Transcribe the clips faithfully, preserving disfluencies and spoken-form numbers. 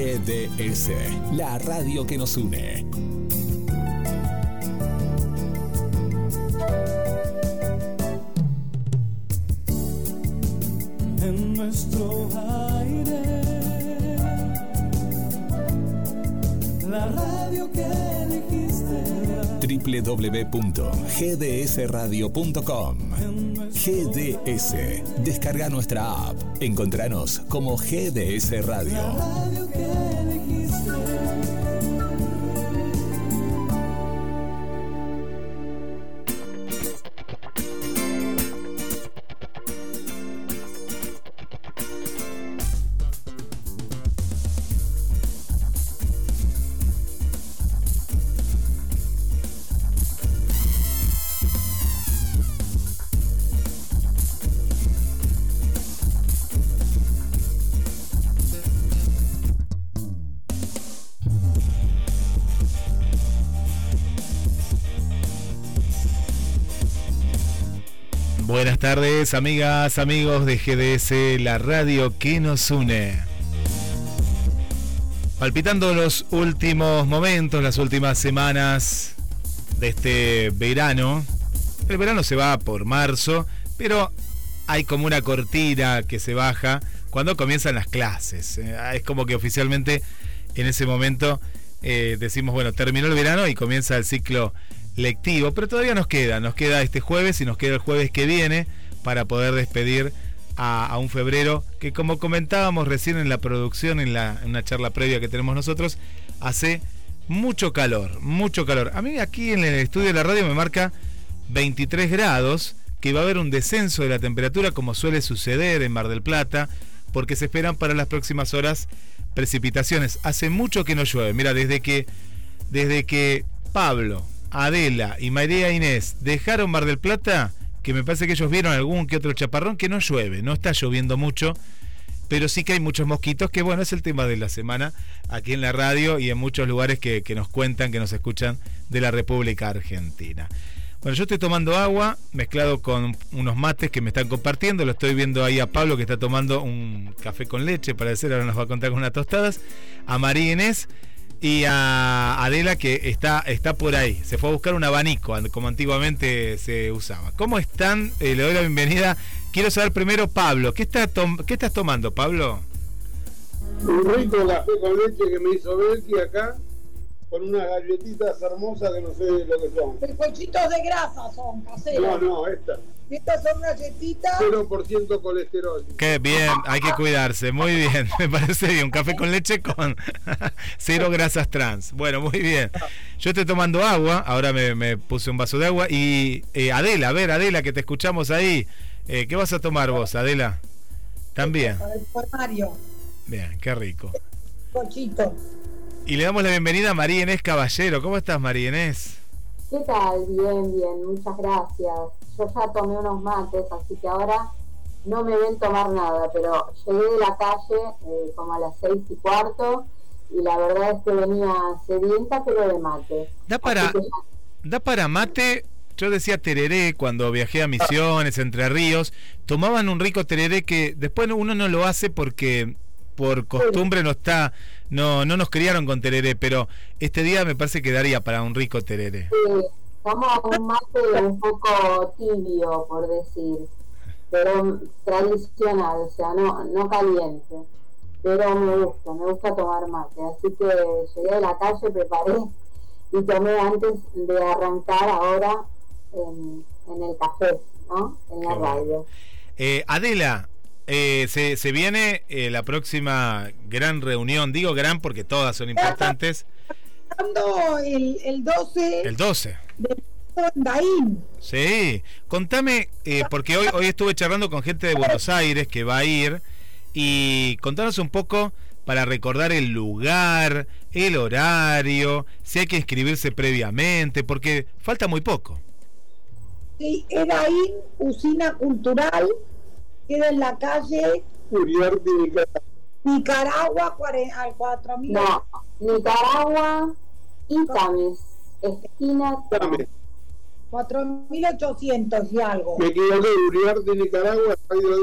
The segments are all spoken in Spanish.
G D S, la radio que nos une. En nuestro aire, la radio que elegiste. doble u doble u doble u punto g d s radio punto com. G D S. Descarga nuestra app. Encontranos como G D S Radio. La radio que elegiste. Buenas tardes, amigas, amigos de G D S, la radio que nos une. Palpitando los últimos momentos, las últimas semanas de este verano. El verano se va por marzo, pero hay como una cortina que se baja cuando comienzan las clases. Es como que oficialmente en ese momento eh, decimos, bueno, terminó el verano y comienza el ciclo lectivo, pero todavía nos queda, nos queda este jueves y nos queda el jueves que viene para poder despedir a, a un febrero que, como comentábamos recién en la producción, en, la, en una charla previa que tenemos nosotros, hace mucho calor, mucho calor. A mí aquí en el estudio de la radio me marca veintitrés grados, que va a haber un descenso de la temperatura como suele suceder en Mar del Plata, porque se esperan para las próximas horas precipitaciones. Hace mucho que no llueve, mira, desde que, desde que Pablo, Adela y María Inés dejaron Mar del Plata, que me parece que ellos vieron algún que otro chaparrón, que no llueve, no está lloviendo mucho, pero sí que hay muchos mosquitos, que bueno, es el tema de la semana aquí en la radio y en muchos lugares que, que nos cuentan, que nos escuchan de la República Argentina. Bueno, yo estoy tomando agua mezclado con unos mates que me están compartiendo, lo estoy viendo ahí a Pablo que está tomando un café con leche, para decir, ahora nos va a contar con unas tostadas, a María Inés y a Adela que está, está por ahí. Se fue a buscar un abanico, como antiguamente se usaba. ¿Cómo están? Eh, le doy la bienvenida. Quiero saber primero, Pablo, ¿qué, está tom- ¿qué estás tomando, Pablo? Un rico café con leche que me hizo Belki acá, con unas galletitas hermosas que no sé lo que son. Bizcochitos de grasa son, caseros. No, no, estas. Estas son galletitas. cero por ciento colesterol. Qué bien, hay que cuidarse, muy bien, me parece bien, un café con leche con cero grasas trans. Bueno, muy bien. Yo estoy tomando agua, ahora me, me puse un vaso de agua y eh, Adela, a ver, Adela, que te escuchamos ahí, eh, ¿qué vas a tomar vos, Adela? También. Mario. Bien, qué rico. Cochito. Y le damos la bienvenida a María Inés Caballero. ¿Cómo estás, María Inés? ¿Qué tal? Bien, bien, muchas gracias. Yo ya tomé unos mates, así que ahora no me ven tomar nada, pero llegué de la calle eh, como a las seis y cuarto y la verdad es que venía sedienta, pero de mate. Da para, ya... da para mate. Yo decía tereré cuando viajé a Misiones, Entre Ríos, tomaban un rico tereré que después uno no lo hace porque por costumbre no está, no, no nos criaron con tereré, pero este día me parece que daría para un rico tereré. Sí, como un mate un poco tibio, por decir, pero tradicional, o sea, no, no caliente, pero me gusta, me gusta tomar mate, así que llegué de la calle, preparé y tomé antes de arrancar ahora en, en el café, ¿no? En la radio. Eh, Adela, Eh, se, se viene eh, la próxima gran reunión, digo gran porque todas son importantes. El, el doce. El doce. De Daín. Sí, contame, eh, porque hoy, hoy estuve charlando con gente de Buenos Aires que va a ir, y contanos un poco para recordar el lugar, el horario, si hay que inscribirse previamente, porque falta muy poco. Sí, es Daín, usina cultural. Queda en la calle Uriarte, Nicaragua, al cuatro mil. No, Nicaragua y Tames, esquina Tames. cuatro mil ochocientos y algo. Me equivoqué, Uriarte, Nicaragua, radio diez.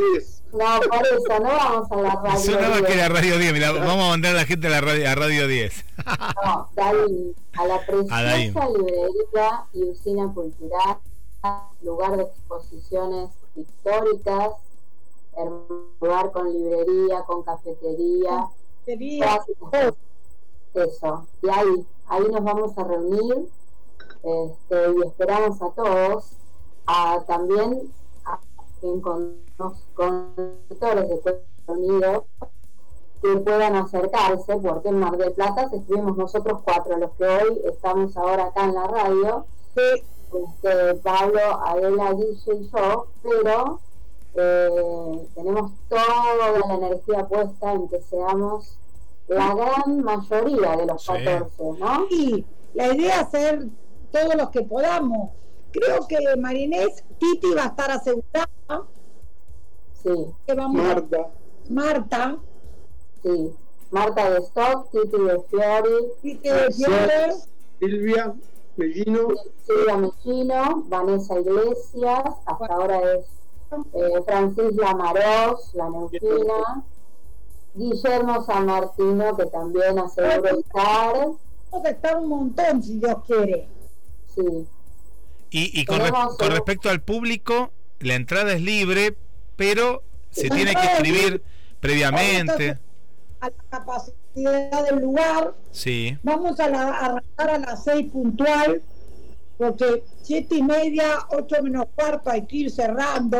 No, por eso, no vamos a la radio Sonaba diez. que era Radio diez, mirá, vamos a mandar a la gente a la radio, a radio diez. No, Daín, a la A Daín. preciosa librería y usina cultural, lugar de exposiciones pictóricas, hermoso lugar con librería, con cafetería, Sería eso, y ahí, ahí nos vamos a reunir, este, y esperamos a todos, a también a, en, con los conductores de Estados Unidos que puedan acercarse, porque en Mar del Plata estuvimos nosotros cuatro, los que hoy estamos ahora acá en la radio, este, Pablo, Adela, Guille y yo, pero eh, tenemos toda la energía puesta en que seamos la gran mayoría de los Sí. catorce, ¿no? y la idea es hacer todos los que podamos. Creo que Marinés, Titi va a estar asegurada, Sí, que vamos Marta, a Marta, sí. Marta de Stock, Titi de Fiori, Titi de Fiore, Silvia, Mellino, Silvia Mechino, Vanessa Iglesias, hasta ahora es eh, Francis Lamaros, la neuquina, Guillermo San Martino, que también asegura estar, vamos a estar un montón si Dios quiere. sí, Y, y con, re- Tenemos, con eh, respecto al público, la entrada es libre, pero se La tiene que entrada es escribir libre. previamente. A la capacidad del lugar, Sí, vamos a, la, a arrancar a las seis puntual, porque siete y media, ocho menos cuarto hay que ir cerrando.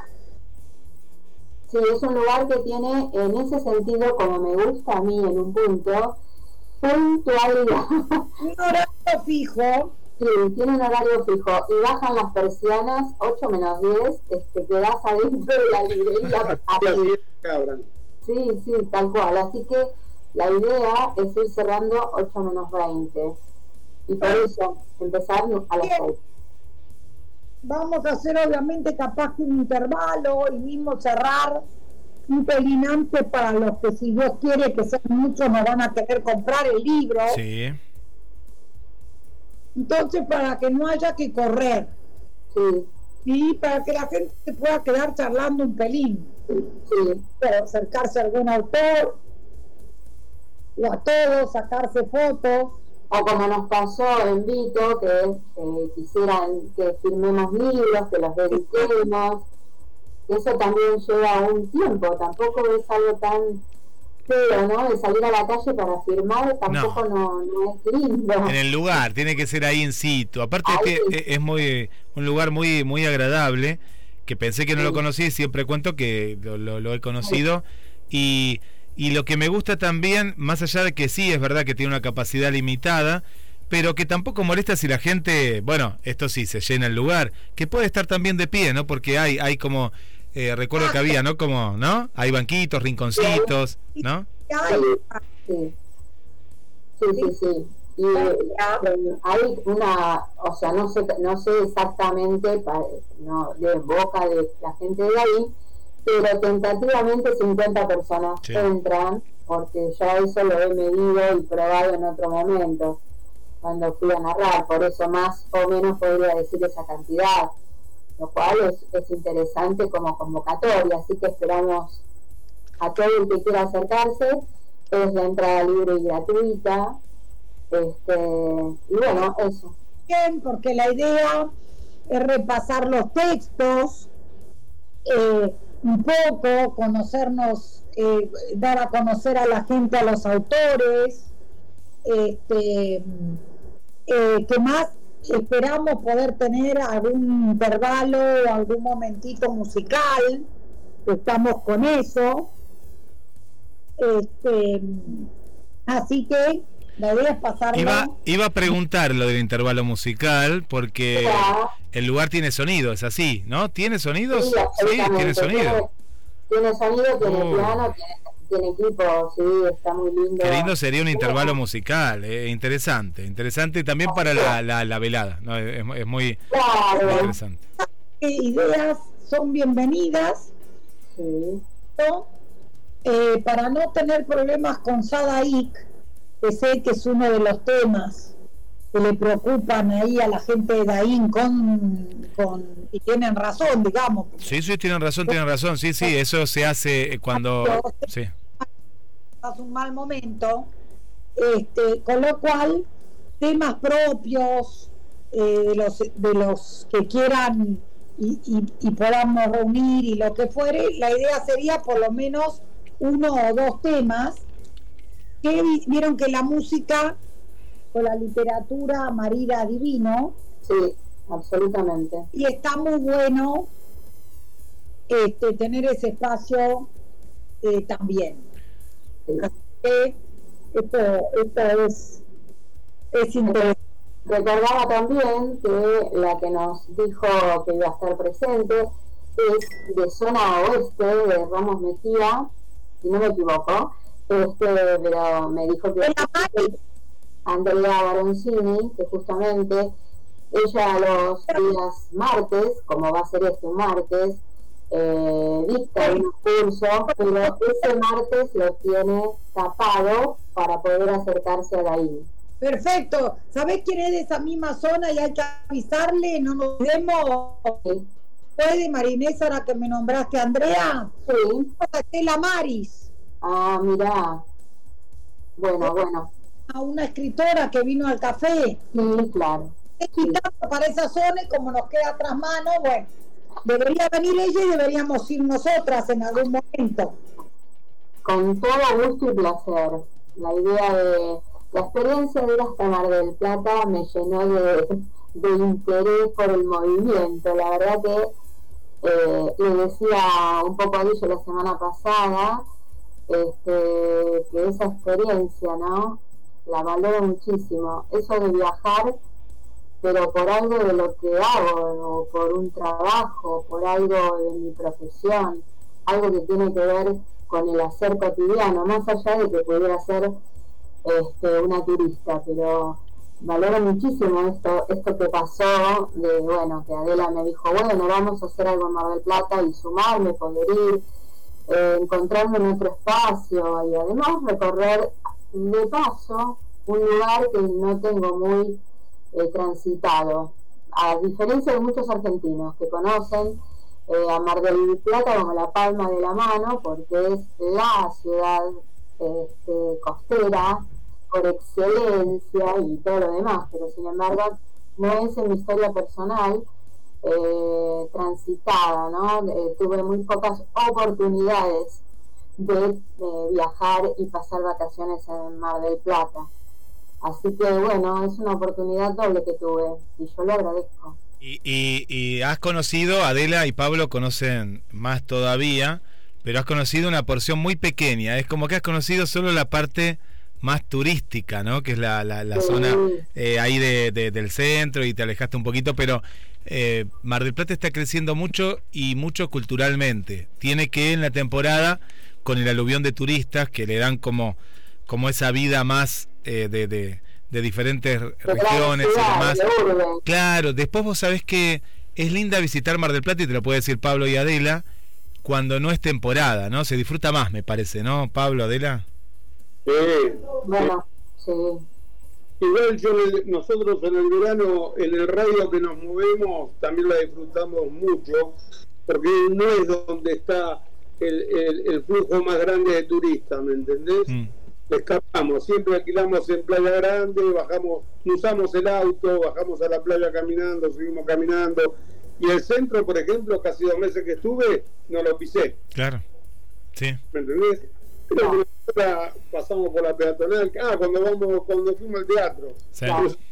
sí, es un lugar que tiene, en ese sentido, como me gusta a mí en un punto, puntualidad. Un horario fijo, Sí, tiene un horario fijo y bajan las persianas ocho menos diez, este, quedás adentro de la librería. y así cabran. Sí, sí, tal cual. Así que la idea es ir cerrando ocho menos veinte. Y por eso, empezar a las seis. vamos a hacer obviamente capaz que un intervalo y mismo cerrar un pelín antes para los que, si Dios quiere que sean muchos, no van a querer comprar el libro. sí. Entonces, para que no haya que correr Sí, y para que la gente se pueda quedar charlando un pelín, sí, pero acercarse a algún autor o a todos, sacarse fotos. o como nos pasó en Vito, que eh, quisieran que firmemos libros, que los dediquemos. Eso también lleva un tiempo, tampoco es algo tan feo, ¿no? De salir a la calle para firmar tampoco no, no es lindo. En el lugar, tiene que ser ahí in situ. Aparte Ahí. es que es muy un lugar muy muy agradable, que pensé que no Sí. lo conocí, siempre cuento que lo, lo- lo he conocido. Y, y lo que me gusta también, más allá de que sí, es verdad que tiene una capacidad limitada, pero que tampoco molesta si la gente, bueno, esto sí, se llena el lugar, que puede estar también de pie, ¿no? Porque hay hay como, eh, recuerdo que había, ¿no? Como, ¿no? Hay banquitos, rinconcitos, ¿no? Ay, Sí, sí, sí, sí. Y eh, hay una, o sea, no sé, no sé exactamente pa- no, de boca de la gente de ahí, pero tentativamente cincuenta personas Sí. entran, porque ya eso lo he medido y probado en otro momento, cuando fui a narrar, por eso más o menos podría decir esa cantidad, lo cual es, es interesante como convocatoria, así que esperamos a todo el que quiera acercarse. Es la entrada libre y gratuita, este, y bueno, eso. bien, porque la idea es repasar los textos, eh, un poco, conocernos, eh, dar a conocer a la gente, a los autores, este, eh, que más esperamos poder tener algún intervalo, algún momentito musical, estamos con eso. Este, así que la idea es pasarlo. Iba, iba a preguntar lo del intervalo musical, porque Ya. el lugar tiene sonido, es así, ¿no? ¿Tiene sonidos? Sí, Sí, absolutamente. tiene sonido. Tiene, tiene sonido, tiene Oh. piano, tiene, tiene equipo, sí, está muy lindo. Qué lindo sería un intervalo musical, eh, interesante, interesante también para la, la, la velada, ¿no? Es, es muy Claro, interesante. Que ideas son bienvenidas, sí, ¿no? Eh, para no tener problemas con Sadaik, que sé que es uno de los temas que le preocupan ahí a la gente de Daín con, con y tienen razón, digamos. Sí, sí, tienen razón, tienen razón, sí, sí, eso se hace cuando... Sí. Pasa un mal momento, este, con lo cual temas propios eh, de los de los que quieran y, y, y podamos reunir y lo que fuere, la idea sería por lo menos uno o dos temas que vieron que la música o la literatura marida divino. Sí, absolutamente. Y está muy bueno este, tener ese espacio eh, también. Sí. Así que esto, esto es, es interesante. Recordaba también que la que nos dijo que iba a estar presente es de zona oeste, de Ramos Mejía, si no me equivoco, este, pero me dijo que Andrea Baroncini, que justamente ella los días martes, como va a ser este martes, eh, dicta un curso, pero ese martes lo tiene tapado para poder acercarse a Daín. Perfecto. ¿Sabés quién es de esa misma zona y hay que avisarle? No nos vemos. Sí. ¿Puede, Marinés, ahora que me nombraste Andrea? Sí. Estela Maris. Ah, mirá. Bueno, bueno. A una escritora que vino al café. Sí, claro. Es quitando para esa zona y como nos queda tras mano, bueno, debería venir ella y deberíamos ir nosotras en algún momento. Con todo gusto y placer. La idea de... La experiencia de ir hasta Mar del Plata me llenó de, de interés por el movimiento. La verdad que eh, le decía un poco a Guille la semana pasada este, que esa experiencia, ¿no? La valoro muchísimo. Eso de viajar, pero por algo de lo que hago, o por un trabajo, por algo de mi profesión, algo que tiene que ver con el hacer cotidiano, más allá de que pudiera ser Este, una turista, pero valoro muchísimo esto esto que pasó, de bueno, que Adela me dijo, bueno, vamos a hacer algo en Mar del Plata y sumarme, poder ir, eh, encontrarme en otro espacio y además recorrer de paso un lugar que no tengo muy eh, transitado, a diferencia de muchos argentinos que conocen eh, a Mar del Plata como la palma de la mano, porque es la ciudad este, costera por excelencia y todo lo demás, pero sin embargo no es en mi historia personal eh, transitada, ¿no? Eh, tuve muy pocas oportunidades de eh, viajar y pasar vacaciones en Mar del Plata, así que bueno, es una oportunidad doble que tuve y yo lo agradezco. Y, y, y has conocido, Adela y Pablo conocen más todavía, pero has conocido una porción muy pequeña, es como que has conocido solo la parte más turística, ¿no? Que es la, la, la sí. zona eh, ahí de, de, del centro, y te alejaste un poquito, pero eh, Mar del Plata está creciendo mucho y mucho culturalmente. Tiene que en la temporada, con el aluvión de turistas que le dan como, como esa vida más eh, de, de, de diferentes de regiones y demás. Claro, después vos sabés que es linda visitar Mar del Plata, y te lo puede decir Pablo y Adela, cuando no es temporada, ¿no? Se disfruta más, me parece, ¿no, Pablo, Adela? Sí, bueno, sí. Igual yo, nosotros en el verano, en el radio que nos movemos, también la disfrutamos mucho, porque no es donde está el, el, el flujo más grande de turistas, ¿me entendés? Mm. Escapamos, siempre alquilamos en Playa Grande, bajamos, usamos el auto, bajamos a la playa caminando, seguimos caminando, y el centro, por ejemplo, casi dos meses que estuve, no lo pisé. Claro, sí. ¿Me entendés? Creo que nosotros pasamos por la peatonal. Ah, cuando vamos, cuando fuimos al teatro, sí.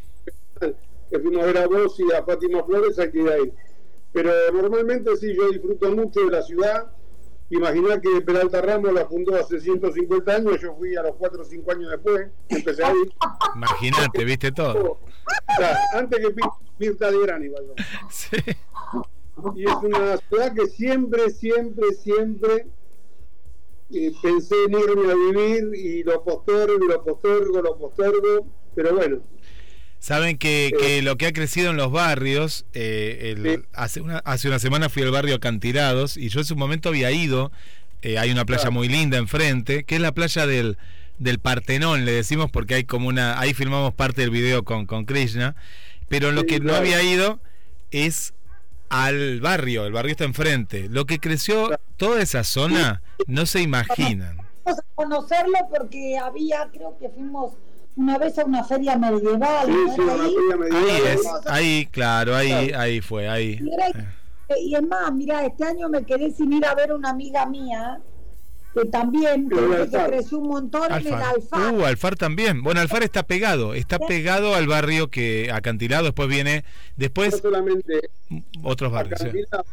Que fuimos a ver a vos y a Fátima Flores, hay que ir ahí. Pero normalmente sí, yo disfruto mucho de la ciudad. Imaginá que Peralta Ramos la fundó hace ciento cincuenta años, yo fui a los cuatro o cinco años después, empecé a ir. Imagínate, viste todo. O sea, antes que Mirta Legrand igual. Sí. Y es una ciudad que siempre, siempre, siempre eh, pensé en irme a vivir, y lo postergo, lo postergo, lo postergo, pero bueno. Saben que, eh, que lo que ha crecido en los barrios, eh, el, sí. hace, una, hace una semana fui al barrio Acantilados, y yo en su momento había ido, eh, hay una playa claro. muy linda enfrente, que es la playa del, del Partenón, le decimos, porque hay como una, ahí filmamos parte del video con, con Krishna, pero lo Sí, que no claro. había ido es al barrio, el barrio está enfrente. Lo que creció toda esa zona, no se imaginan. Vamos a conocerlo porque había, creo que fuimos una vez a una feria medieval, Sí, ¿no? sí, una Ahí. feria medieval. Ahí es, ahí, claro, ahí, ahí fue, ahí. Y era- Y es más, mira, este año me quedé sin ir a ver una amiga mía que también En el parece que Alfar. creció un montón en el Alfar. Alfar. Uh, Alfar también. Bueno, Alfar está pegado, está pegado al barrio que acantilado, después viene, No después solamente otros barrios. ¿sí? Acantilado,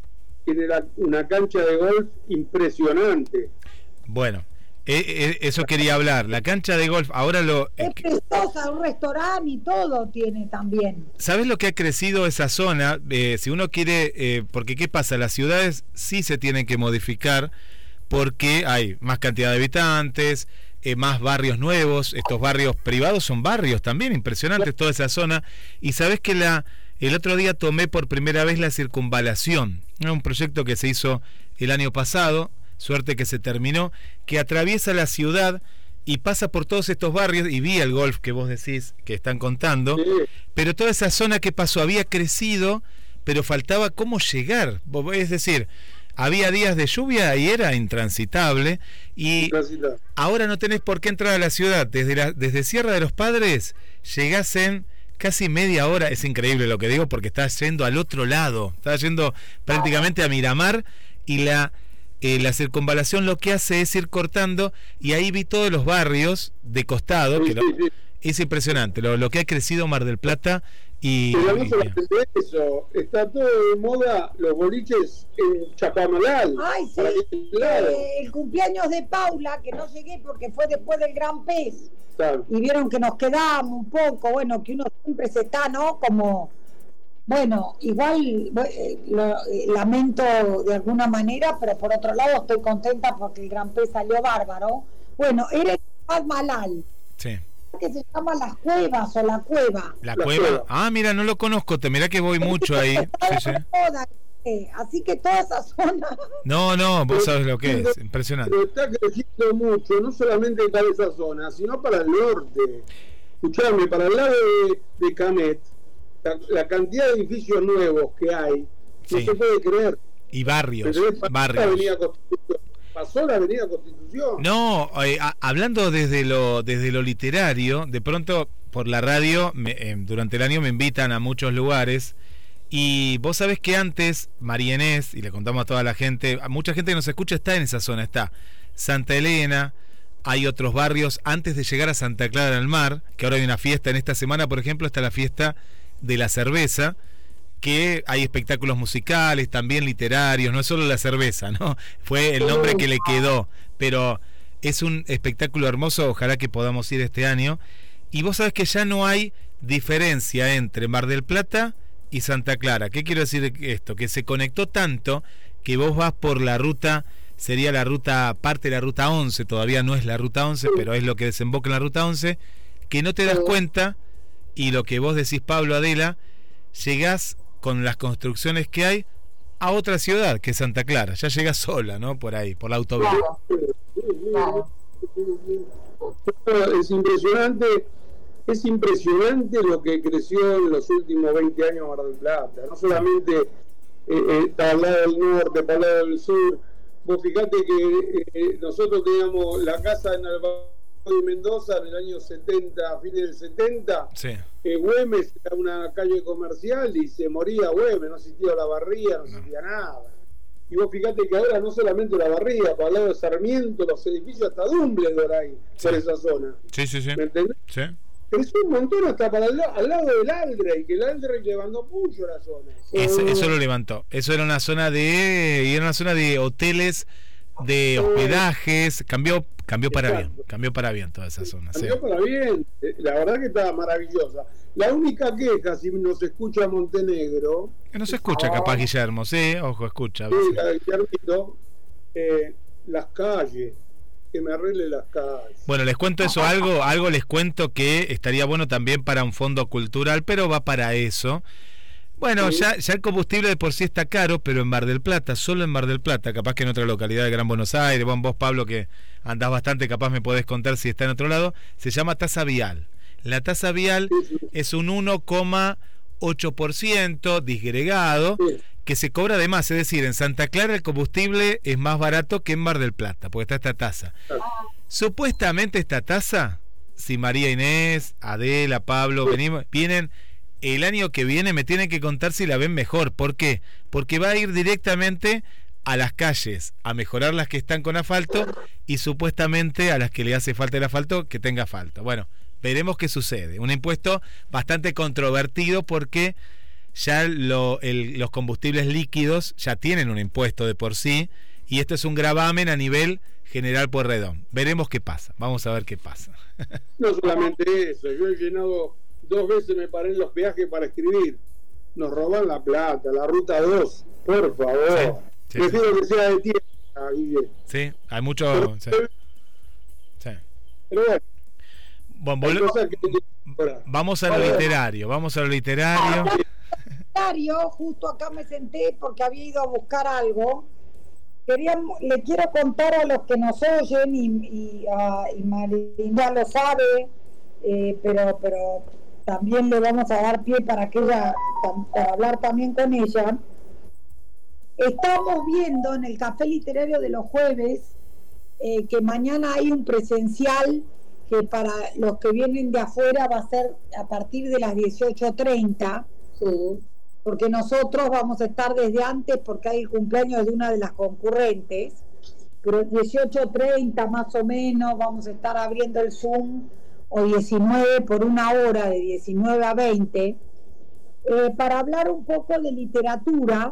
tiene la- una cancha de golf impresionante. Bueno, eh, eh, eso quería hablar. La cancha de golf, ahora lo... eh, Es preciosa, un restaurante y todo tiene también. ¿Sabes lo que ha crecido esa zona? Eh, si uno quiere, eh, porque ¿qué pasa? Las ciudades sí se tienen que modificar porque hay más cantidad de habitantes, eh, más barrios nuevos, estos barrios privados son barrios también impresionantes, toda esa zona. Y sabes que la el otro día tomé por primera vez la circunvalación, ¿no? Un proyecto que se hizo el año pasado, suerte que se terminó, que atraviesa la ciudad y pasa por todos estos barrios, y vi el golf que vos decís que están contando, Sí, pero toda esa zona que pasó había crecido, pero faltaba cómo llegar, es decir, había días de lluvia y era intransitable, y transita. ahora no tenés por qué entrar a la ciudad, desde, la, desde Sierra de los Padres llegás en casi media hora, es increíble lo que digo porque estás yendo al otro lado, estás yendo prácticamente a Miramar, y la... Eh, la circunvalación lo que hace es ir cortando, y ahí vi todos los barrios de costado, Sí, que lo, sí, sí. es impresionante lo, lo que ha crecido Mar del Plata. Y, Pero no y- solamente eso, está todo de moda los boliches en Chapamalal. Ay, sí, Para que- claro, eh, el cumpleaños de Paula, que no llegué porque fue después del Gran Pez, claro. y vieron que nos quedábamos un poco, bueno, que uno siempre se está, ¿no? Como, bueno, igual eh, lo, eh, lamento de alguna manera, pero por otro lado estoy contenta porque el Gran Pez salió bárbaro. Bueno, era el Paz Malal, sí, que se llama Las Cuevas o La Cueva. la, La cueva. cueva. Ah, mira, no lo conozco, te mirá que voy mucho ahí. Sí, sí. Toda, eh, así que toda esa zona. No, no, vos sabés lo que es, impresionante. Pero está creciendo mucho, no solamente para esa zona, sino para el norte. Escuchame, para el lado de, de Camet, la, la cantidad de edificios nuevos que hay, no Sí. se puede creer. Y barrios, Pero pasó La barrios. Avenida Constitución. Pasó la Avenida Constitución. No, eh, a- hablando desde lo desde lo literario, de pronto por la radio, me, eh, durante el año me invitan a muchos lugares, y vos sabés que antes, María Inés, y le contamos a toda la gente, a mucha gente que nos escucha está en esa zona, está Santa Elena, hay otros barrios antes de llegar a Santa Clara del Mar, que ahora hay una fiesta en esta semana, por ejemplo, está la fiesta de la cerveza, que hay espectáculos musicales, también literarios, no es solo la cerveza, ¿no? Fue el nombre que le quedó, pero es un espectáculo hermoso, ojalá que podamos ir este año. Y vos sabés que ya no hay diferencia entre Mar del Plata y Santa Clara. ¿Qué quiero decir esto? Que se conectó tanto que vos vas por la ruta, sería la ruta, parte de la ruta once, todavía no es la ruta once, pero es lo que desemboca en la ruta once, que no te das cuenta, y lo que vos decís, Pablo, Adela, llegás con las construcciones que hay a otra ciudad, que es Santa Clara. Ya llegás sola, ¿no? Por ahí, por la autovía. Claro, claro. Es impresionante, es impresionante lo que creció en los últimos veinte años Mar del Plata. No solamente eh, eh, para el lado del norte, para el lado del sur. Vos fijate que eh, nosotros teníamos la casa en Alvarado y Mendoza en el año setenta, a fines del setenta. Sí. Eh, Güemes era una calle comercial y se moría Güemes, no existía la barría, no existía nada. Y vos fíjate que ahora no solamente la barría, para el lado de Sarmiento, los edificios, hasta Dumbledore hay Sí. por esa zona. Sí, sí, sí. ¿Me entendés? Sí. Creció un montón hasta para el, la- al lado del Aldrey, que el Aldrey levantó mucho la zona. Eso, Eh, eso lo levantó. Eso era una zona de, y era una zona de hoteles, de hospedajes. Cambió, cambió para bien. Exacto. Cambió para bien toda esa zona. Sí. Cambió para bien, eh, la verdad que estaba maravillosa. La única queja, si nos escucha Montenegro, Que no se escucha, capaz, Guillermo. Sí, ojo, escucha. sí, la de Guillermito, eh, las calles, que me arregle las calles. Bueno, les cuento eso, algo, algo les cuento que estaría bueno también para un fondo cultural, pero va para eso. Bueno, Sí. ya, ya el combustible de por sí está caro, pero en Mar del Plata, solo en Mar del Plata, capaz que en otra localidad de Gran Buenos Aires, bueno, vos Pablo que andás bastante, capaz me podés contar si está en otro lado, se llama tasa vial. La tasa vial Sí, sí. es un uno coma ocho por ciento disgregado Sí. que se cobra de más, es decir, en Santa Clara el combustible es más barato que en Mar del Plata, porque está esta tasa. Claro. Supuestamente esta tasa, si María Inés, Adela, Pablo, Sí. venimos, vienen el año que viene, me tienen que contar si la ven mejor. ¿Por qué? Porque va a ir directamente a las calles, a mejorar las que están con asfalto y supuestamente a las que le hace falta el asfalto, que tenga asfalto. Bueno, veremos qué sucede. Un impuesto bastante controvertido porque ya lo, el, los combustibles líquidos ya tienen un impuesto de por sí y esto es un gravamen a nivel general Pueyrredón. Veremos qué pasa, vamos a ver qué pasa. No solamente eso, yo he llenado dos veces, me paré en los peajes para escribir. Nos roban la plata, la ruta dos, por favor. Sí, sí, Prefiero que sea de tierra, Guille. Sí, hay mucho... Sí, sí. Pero bueno, Bueno, hay volve- cosas que hay que mejorar. vamos a lo literario, vamos a lo literario. Comentario, justo acá me senté porque había ido a buscar algo. Quería, le quiero contar a los que nos oyen y, y, uh, y Marina lo sabe, eh, pero, pero también le vamos a dar pie para que ella, para hablar también con ella. Estamos viendo en el Café Literario de los jueves eh, que mañana hay un presencial que para los que vienen de afuera va a ser a partir de las dieciocho treinta. Sí, Porque nosotros vamos a estar desde antes porque hay el cumpleaños de una de las concurrentes, pero dieciocho treinta más o menos vamos a estar abriendo el Zoom, o diecinueve por una hora, de diecinueve a veinte, eh, para hablar un poco de literatura.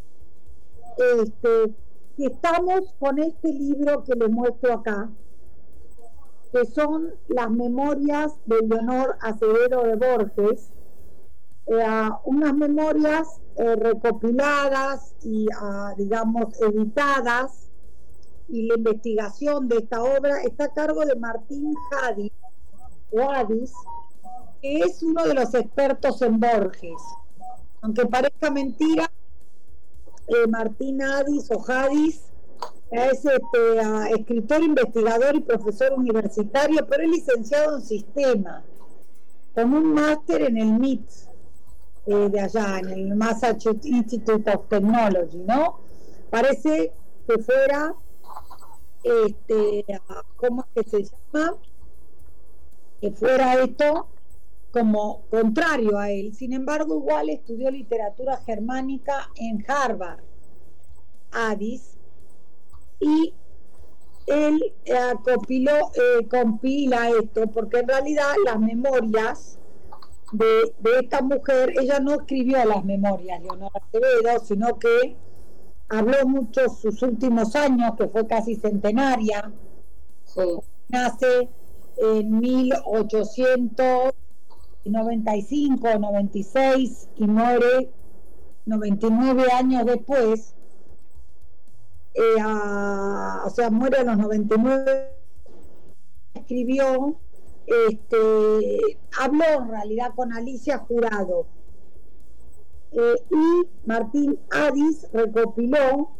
Este, que estamos con este libro que les muestro acá, que son las memorias de Leonor Acevedo de Borges, eh, unas memorias eh, recopiladas y uh, digamos editadas, y la investigación de esta obra está a cargo de Martín Hadis, o Hadis, que es uno de los expertos en Borges. Aunque parezca mentira, eh, Martín Hadis o Hadis es este, uh, escritor, investigador y profesor universitario, pero es licenciado en sistema, con un máster en el M I T, eh, de allá, en el Massachusetts Institute of Technology, ¿no? Parece que fuera, este, ¿cómo es que se llama? Que fuera esto como contrario a él. Sin embargo, igual estudió literatura germánica en Harvard, Hadis, y él eh, compiló, eh, compila esto, porque en realidad las memorias de, de esta mujer, ella no escribió las memorias, Leonor Acevedo, sino que habló mucho sus últimos años, que fue casi centenaria. sí, Nace en mil ochocientos noventa y cinco o noventa y seis y muere noventa y nueve años después. Eh, a, o sea, muere a los noventa y nueve. Escribió, este, habló en realidad con Alicia Jurado, eh, y Martín Hadis recopiló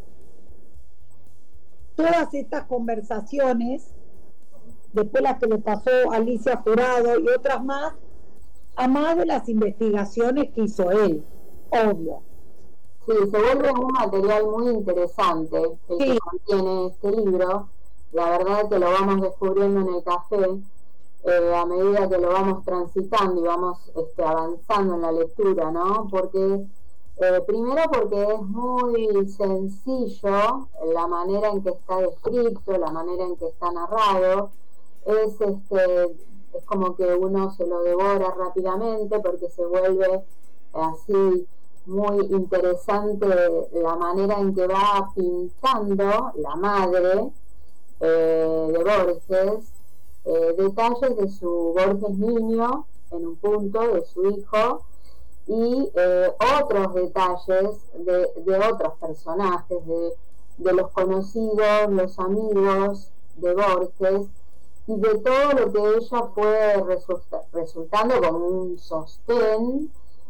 todas estas conversaciones, después las que le pasó Alicia Jurado y otras más, a más de las investigaciones que hizo él, obvio. sí, se vuelve un material muy interesante el Sí. que contiene este libro. La verdad que lo vamos descubriendo en el café eh, a medida que lo vamos transitando y vamos este, avanzando en la lectura, ¿no? Porque eh, primero porque es muy sencillo la manera en que está descrito, la manera en que está narrado. Es este es como que uno se lo devora rápidamente porque se vuelve así muy interesante la manera en que va pintando la madre eh, de Borges, eh, detalles de su Borges niño en un punto, de su hijo, y eh, otros detalles de, de otros personajes, de, de los conocidos, los amigos de Borges, y de todo lo que ella fue resulta, resultando como un sostén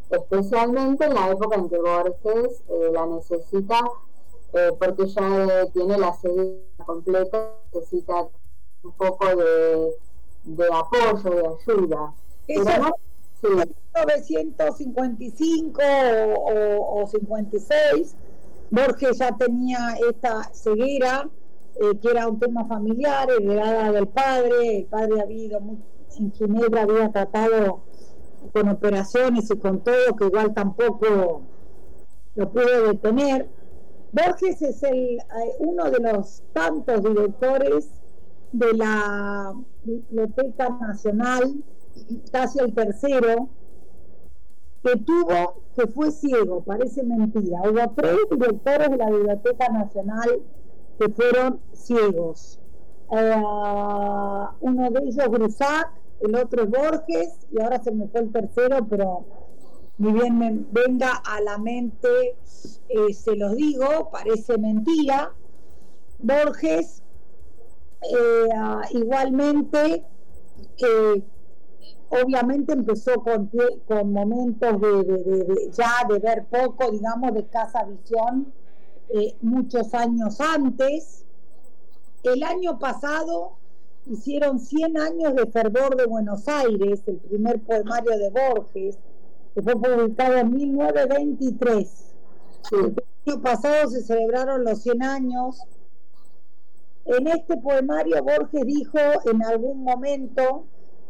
especialmente en la época en que Borges eh, la necesita, eh, porque ya eh, tiene la serie completa, necesita un poco de, de apoyo, de ayuda. Eso Pero no, sí. En mil novecientos cincuenta y cinco o, o, o cincuenta y seis, Borges ya tenía esta ceguera, eh, que era un tema familiar, heredada del padre. El padre había ido muy, en Ginebra, había tratado con operaciones y con todo, que igual tampoco lo pudo detener. Borges es el, eh, uno de los tantos directores de la Biblioteca Nacional, casi el tercero, que tuvo, que fue ciego. Parece mentira. Hubo tres directores de la Biblioteca Nacional que fueron ciegos. Eh, uno de ellos Grusac, el otro es Borges, y ahora se me fue el tercero, pero ni bien me venga a la mente, eh, se los digo, parece mentira. Borges, eh, igualmente, eh, obviamente empezó con, con momentos de, de, de, de ya de ver poco, digamos, de escasa visión, eh, muchos años antes. El año pasado hicieron cien años de Fervor de Buenos Aires, el primer poemario de Borges, que fue publicado en mil novecientos veintitrés. Sí. El año pasado se celebraron los cien años. En este poemario Borges dijo en algún momento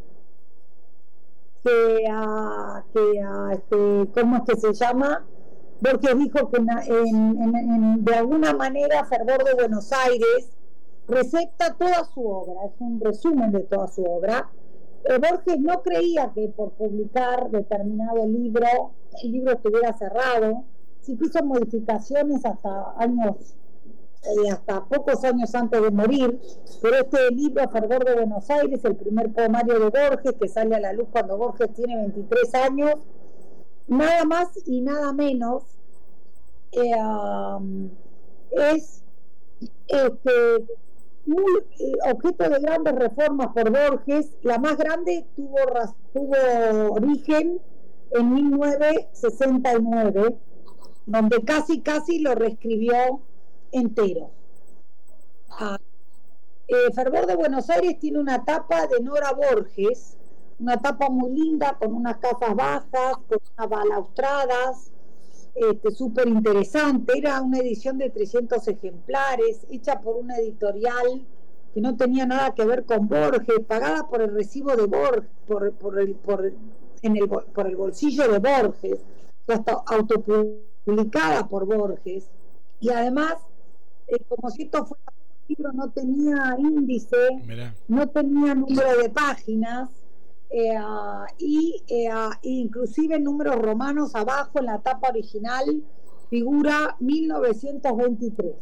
que, uh, que uh, este, ¿cómo es que se llama? Borges dijo que en, en, en, de alguna manera Fervor de Buenos Aires recepta toda su obra, es un resumen de toda su obra. Eh, Borges no creía que por publicar determinado libro, el libro estuviera cerrado. Sí hizo modificaciones hasta años, eh, hasta pocos años antes de morir, pero este libro, Fervor de Buenos Aires, el primer poemario de Borges, que sale a la luz cuando Borges tiene veintitrés años, nada más y nada menos, eh, um, es este muy, eh, objeto de grandes reformas por Borges. La más grande tuvo, tuvo origen en mil novecientos sesenta y nueve, donde casi casi lo reescribió entero. Ah, eh, Fervor de Buenos Aires tiene una tapa de Nora Borges, una tapa muy linda, con unas casas bajas, con unas balaustradas, este, súper interesante. Era una edición de trescientos ejemplares, hecha por una editorial que no tenía nada que ver con Borges, pagada por el recibo de Borges, por, por, el, por, en el, por el bolsillo de Borges, hasta autopublicada por Borges. Y además, eh, como si esto fuera un libro, no tenía índice, Mirá. no tenía número de páginas, Eh, uh, y eh, uh, inclusive números romanos abajo. En la tapa original figura mil novecientos veintitrés.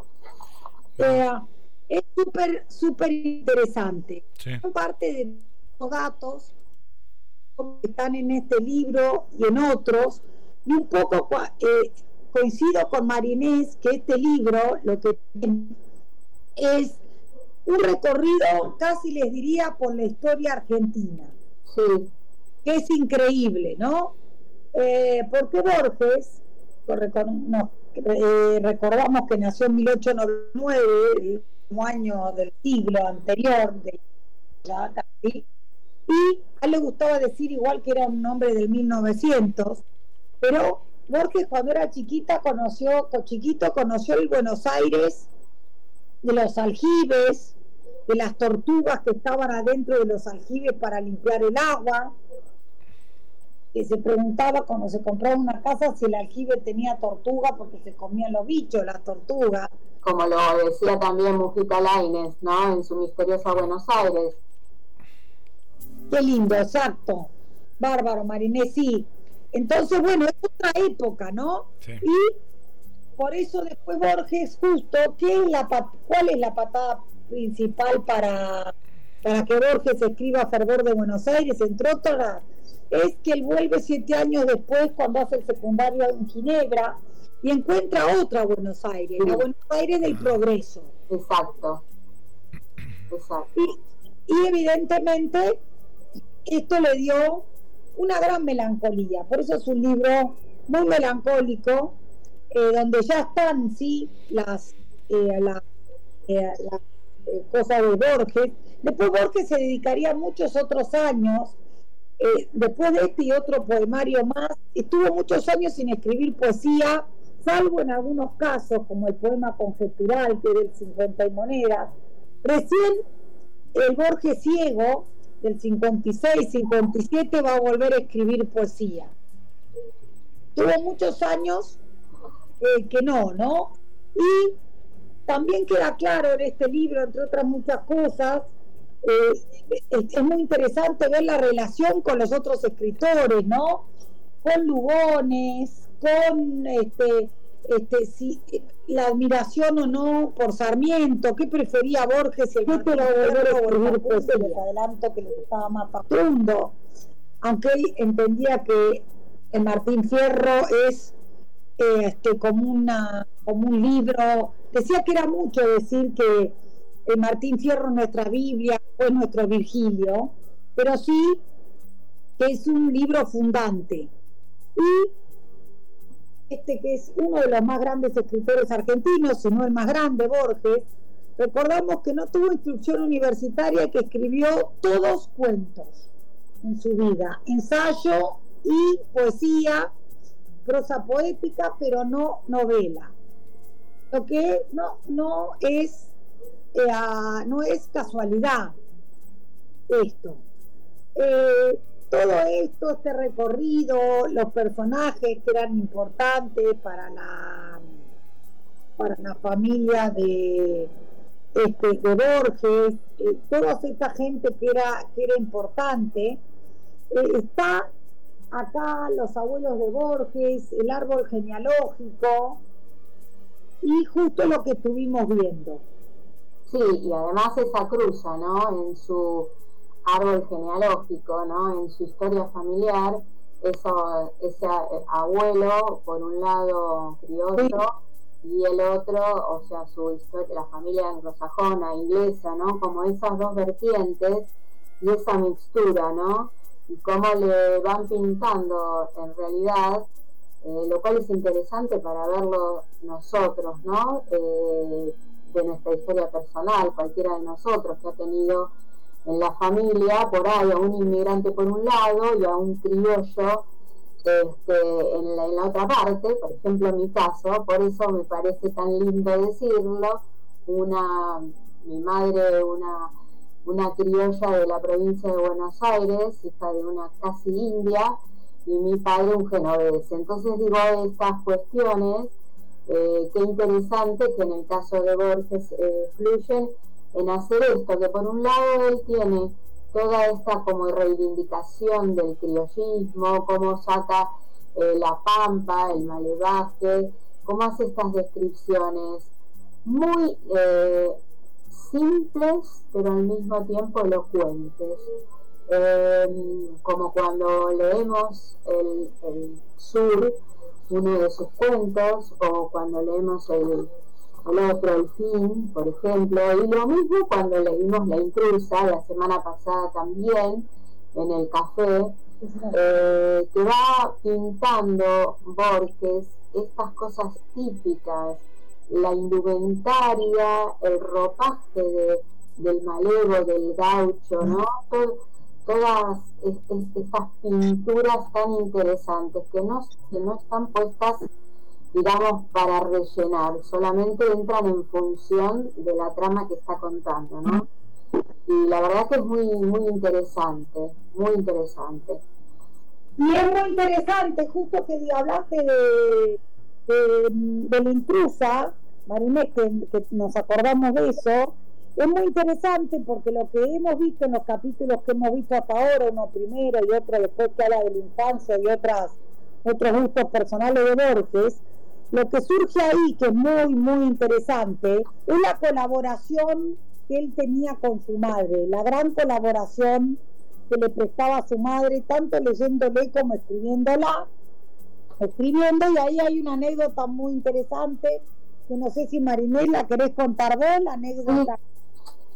Eh, uh, es súper súper interesante. Sí. Son parte de los datos que están en este libro y en otros, y un poco eh, coincido con Marinés que este libro lo que tiene es un recorrido, casi les diría, por la historia argentina. Sí, que es increíble, ¿no? Eh, porque Borges, no, eh, recordamos que nació en mil ochocientos noventa y nueve, el último año del siglo anterior, de, ya casi, y a él le gustaba decir igual que era un hombre del mil novecientos, pero Borges cuando era chiquita conoció, chiquito conoció el Buenos Aires de los aljibes, de las tortugas que estaban adentro de los aljibes para limpiar el agua, que se preguntaba cuando se compraba una casa si el aljibe tenía tortuga porque se comían los bichos, las tortugas. Como lo decía también Mujica Lainez, ¿no? En su misteriosa Buenos Aires. Qué lindo, exacto. Bárbaro, Marinés, sí. Entonces, bueno, es otra época, ¿no? Sí. Y por eso después Borges, justo, ¿qué es la pat- ¿cuál es la patada principal para, para que Borges escriba Fervor de Buenos Aires, entre otras? Es que él vuelve siete años después, cuando hace el secundario en Ginebra, y encuentra otra Buenos Aires, sí. La Buenos Aires del progreso. Exacto. Exacto. Y, y evidentemente esto le dio una gran melancolía. Por eso es un libro muy melancólico, eh, donde ya están, sí, las, eh, la, eh, las eh, cosas de Borges. Después Borges se dedicaría muchos otros años, eh, después de este y otro poemario más, estuvo muchos años sin escribir poesía, salvo en algunos casos, como el poema Conjetural, que es del cincuenta y monedas. Recién el Borges ciego, del cincuenta y seis, cincuenta y siete, va a volver a escribir poesía. Tuvo muchos años eh, que no, ¿no? Y también queda claro en este libro, entre otras muchas cosas, eh, es, es muy interesante ver la relación con los otros escritores, ¿no? Con Lugones, con este, este, si, la admiración o no por Sarmiento, qué prefería Borges, el que lo volver a escribir poesía. Les adelanto que le gustaba más Facundo, aunque él entendía que el Martín Fierro es eh, este, como, una, como un libro, decía que era mucho decir que el Martín Fierro es nuestra Biblia, es nuestro Virgilio, pero sí que es un libro fundante. Y este que es uno de los más grandes escritores argentinos, si no el más grande, Borges, recordamos que no tuvo instrucción universitaria y que escribió todos cuentos en su vida, ensayo y poesía, prosa poética, pero no novela. Lo que no, no es eh, no es casualidad esto. Eh, todo esto, este recorrido, los personajes que eran importantes para la para la familia de este de Borges, eh, toda esta gente que era que era importante, eh, está acá los abuelos de Borges, el árbol genealógico y justo lo que estuvimos viendo. Sí, y además esa cruza, ¿no? En su árbol genealógico, ¿no? En su historia familiar, eso, ese abuelo, por un lado criollo, y el otro, o sea, su historia, la familia anglosajona, inglesa, ¿no? Como esas dos vertientes y esa mixtura, ¿no? Y cómo le van pintando en realidad, eh, lo cual es interesante para verlo nosotros, ¿no? Eh, de nuestra historia personal, cualquiera de nosotros que ha tenido en la familia, por ahí a un inmigrante por un lado y a un criollo este, en, la, en la otra parte, por ejemplo en mi caso, por eso me parece tan lindo decirlo, una mi madre una, una criolla de la provincia de Buenos Aires, hija de una casi india, y mi padre un genovés. Entonces digo, estas cuestiones, eh, qué interesante que en el caso de Borges eh, fluyen en hacer esto, que por un lado él tiene toda esta como reivindicación del criollismo, cómo saca eh, la pampa, el malevaje, cómo hace estas descripciones muy eh, simples, pero al mismo tiempo elocuentes. Eh, como cuando leemos el, el Sur, uno de sus cuentos, o cuando leemos el el otro, El fin, por ejemplo, y lo mismo cuando leímos La intrusa, la semana pasada también, en el café, eh, que va pintando Borges estas cosas típicas, la indumentaria, el ropaje de, del malevo, del gaucho, ¿no? Todo, todas es, es, estas pinturas tan interesantes que no, que no están puestas, digamos, para rellenar, solamente entran en función de la trama que está contando, ¿no? Y la verdad que es muy muy interesante, muy interesante. Y es muy interesante, justo que hablaste de, de, de La intrusa, Marinés, que, que nos acordamos de eso, es muy interesante porque lo que hemos visto en los capítulos que hemos visto hasta ahora, uno primero y otro después que habla de la infancia y otras otros gustos personales de Borges, lo que surge ahí, que es muy, muy interesante, es la colaboración que él tenía con su madre, la gran colaboración que le prestaba a su madre, tanto leyéndole como escribiéndola, escribiendo, y ahí hay una anécdota muy interesante, que no sé si Marinés la querés contar vos, la anécdota.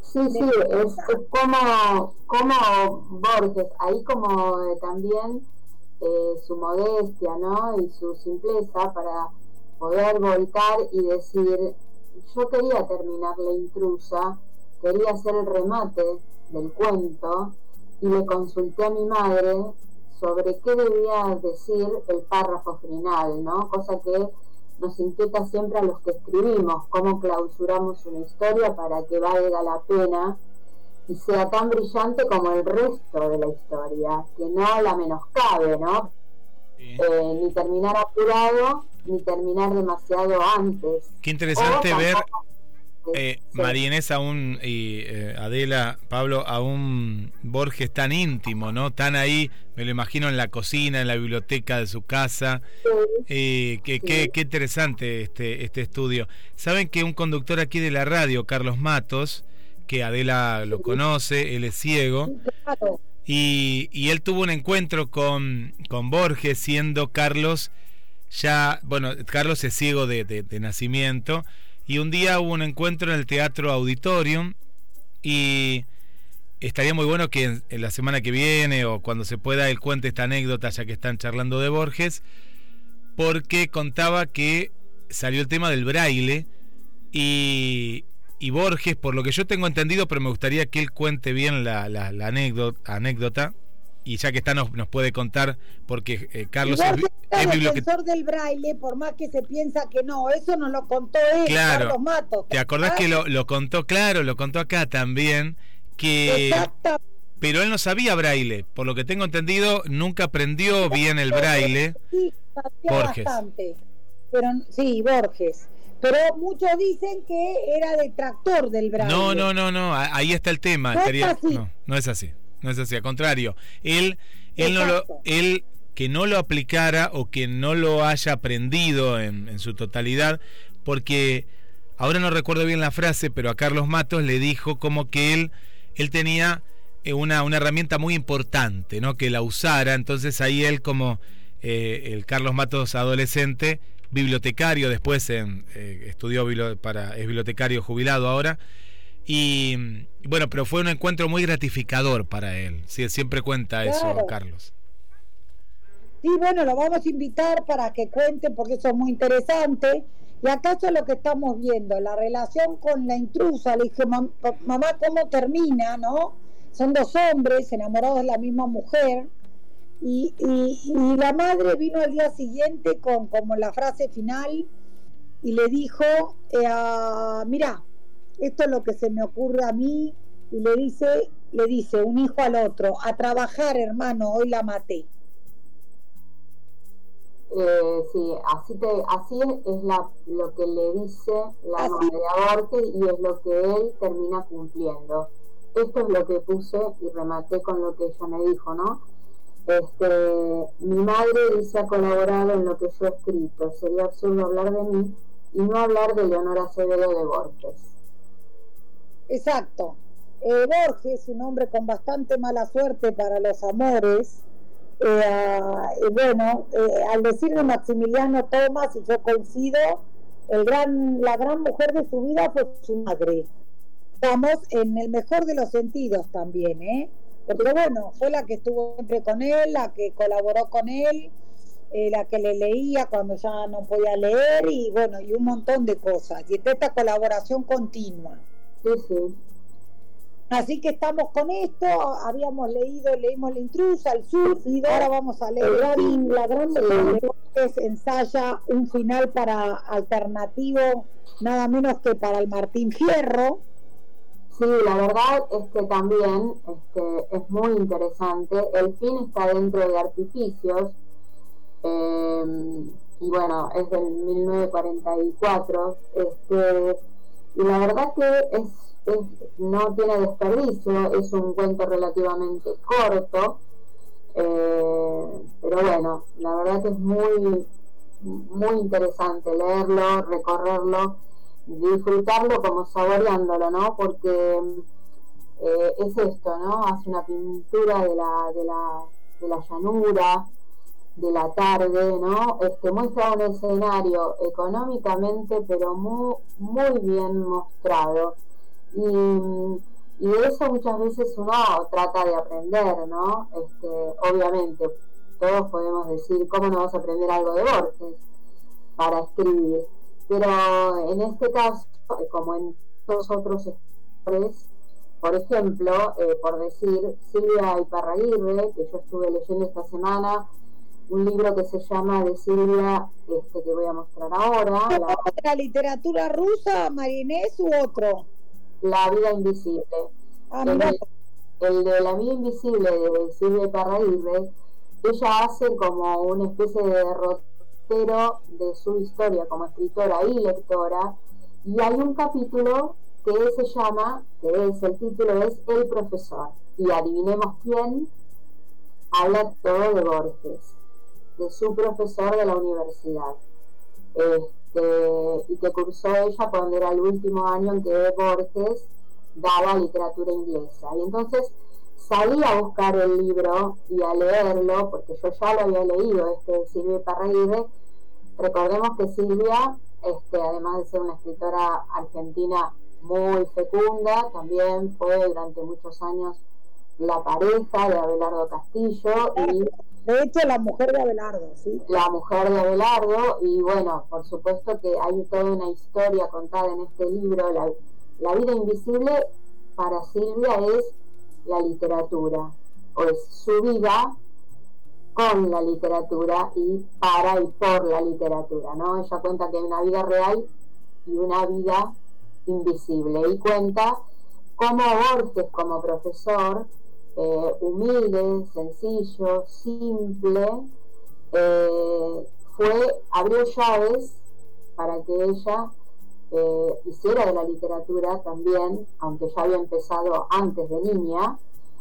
Sí, sí, es, es como, como Borges, ahí como eh, también eh, su modestia, ¿no? Y su simpleza para poder voltar y decir, yo quería terminar La intrusa, quería hacer el remate del cuento y le consulté a mi madre sobre qué debía decir el párrafo final, ¿no? Cosa que nos inquieta siempre a los que escribimos, cómo clausuramos una historia para que valga la pena y sea tan brillante como el resto de la historia, que no la menoscabe, ¿no? Sí. Eh, ni terminar apurado, ni terminar demasiado antes. Qué interesante ver, eh, sí. María Inés, aún, y eh, Adela, Pablo, a un Borges tan íntimo, ¿no? Tan ahí, me lo imagino en la cocina, en la biblioteca de su casa. Sí. Eh, que, sí. qué, qué interesante este, este estudio. Saben que un conductor aquí de la radio, Carlos Matos, que Adela lo sí. conoce, él es ciego, sí, claro. y, y él tuvo un encuentro con, con Borges, siendo Carlos ya, bueno, Carlos es ciego de, de, de nacimiento, y un día hubo un encuentro en el Teatro Auditorium, y estaría muy bueno que en, en la semana que viene o cuando se pueda él cuente esta anécdota, ya que están charlando de Borges, porque contaba que salió el tema del braille y, y Borges, por lo que yo tengo entendido, pero me gustaría que él cuente bien la, la, la anécdota, anécdota, y ya que está nos, nos puede contar, porque eh, Carlos es, es defensor del braille, por más que se piensa que no, eso nos lo contó él, claro, Carlos Matos. ¿Te acordás ah? que lo, lo contó? Claro, lo contó acá también, que... Exactamente. Pero él no sabía braille, por lo que tengo entendido, nunca aprendió bien el braille. Sí, Borges. Bastante. Pero, sí, Borges. Pero muchos dicen que era detractor del braille. No, no, no, no, ahí está el tema. No, Estaría, es así. no, no es así, no es así, al contrario. Él, él, no lo, él que no lo aplicara o que no lo haya aprendido en, en su totalidad, porque ahora no recuerdo bien la frase, pero a Carlos Matos le dijo como que él, él tenía... Una, una herramienta muy importante, ¿no? Que la usara. Entonces ahí él, como eh, el Carlos Matos adolescente, bibliotecario, después en, eh, estudió para, es bibliotecario jubilado ahora, y bueno, pero fue un encuentro muy gratificador para él. Sí, siempre cuenta eso, claro. Carlos. Sí, bueno, lo vamos a invitar para que cuente, porque eso es muy interesante. Y acaso es lo que estamos viendo, la relación con La intrusa. Le dije, mamá, ¿cómo termina, no? Son dos hombres enamorados de la misma mujer, y, y, y la madre vino al día siguiente con como la frase final y le dijo, eh, mira, esto es lo que se me ocurre a mí, y le dice, le dice un hijo al otro, a trabajar, hermano, hoy la maté. Eh, sí, así, te, así es la, lo que le dice la así. madre a Borges, y es lo que él termina cumpliendo. Esto es lo que puse y rematé con lo que ella me dijo, ¿no? Este, mi madre dice ha colaborado en lo que yo he escrito. Sería absurdo hablar de mí y no hablar de Leonora Acevedo de Borges. Exacto. Eh, Borges, un hombre con bastante mala suerte para los amores. Eh, eh, bueno, eh, al decir de Maximiliano Tomás, y yo coincido, el gran, la gran mujer de su vida fue su madre. Estamos en el mejor de los sentidos también, ¿eh? Porque bueno, fue la que estuvo siempre con él, la que colaboró con él, eh, la que le leía cuando ya no podía leer, y bueno, y un montón de cosas. Y esta colaboración continua. Sí, sí. Así que estamos con esto, habíamos leído, leímos La intrusa, El sur, y ahora vamos a leer el La gran mujer, que ensaya un final para alternativo, nada menos que para el Martín Fierro. Sí, la verdad es que también este, es muy interesante. El fin está dentro de Artificios, eh, y bueno, es del mil novecientos cuarenta y cuatro, este, y la verdad que es, es no tiene desperdicio, es un cuento relativamente corto, eh, pero bueno, la verdad que es muy, muy interesante leerlo, recorrerlo, disfrutarlo como saboreándolo, ¿no? Porque eh, es esto, ¿no? Hace una pintura de la, de la, de la llanura, de la tarde, ¿no? Este, muestra un escenario económicamente, pero muy, muy bien mostrado. Y y de eso muchas veces uno trata de aprender, ¿no? Este, obviamente, todos podemos decir, ¿cómo no vas a aprender algo de Borges para escribir? Pero en este caso, como en todos otros escritores, por ejemplo, eh, por decir, Silvia Iparraguirre, que yo estuve leyendo esta semana, un libro que se llama de Silvia, este que voy a mostrar ahora. La, ¿La literatura rusa, Marinés, u otro? La vida invisible. Ah, el, el de La vida invisible de Silvia Iparraguirre, ella hace como una especie de derrotero de su historia como escritora y lectora, y hay un capítulo que se llama, que es, el título es El profesor, y adivinemos quién, habla todo de Borges, de su profesor de la universidad, este, y que cursó ella cuando era el último año en que Borges daba literatura inglesa, y entonces salí a buscar el libro y a leerlo, porque yo ya lo había leído, este de Silvia Iparraguirre. Recordemos que Silvia, este, además de ser una escritora argentina muy fecunda, también fue durante muchos años la pareja de Abelardo Castillo, y de hecho la mujer de Abelardo, ¿sí? La mujer de Abelardo, y bueno, por supuesto que hay toda una historia contada en este libro. La, la vida invisible para Silvia es la literatura, o es su vida con la literatura y para y por la literatura, ¿no? Ella cuenta que hay una vida real y una vida invisible, y cuenta cómo Borges, como profesor, eh, humilde, sencillo, simple, eh, fue, abrió llaves para que ella eh, hiciera de la literatura también, aunque ya había empezado antes de niña,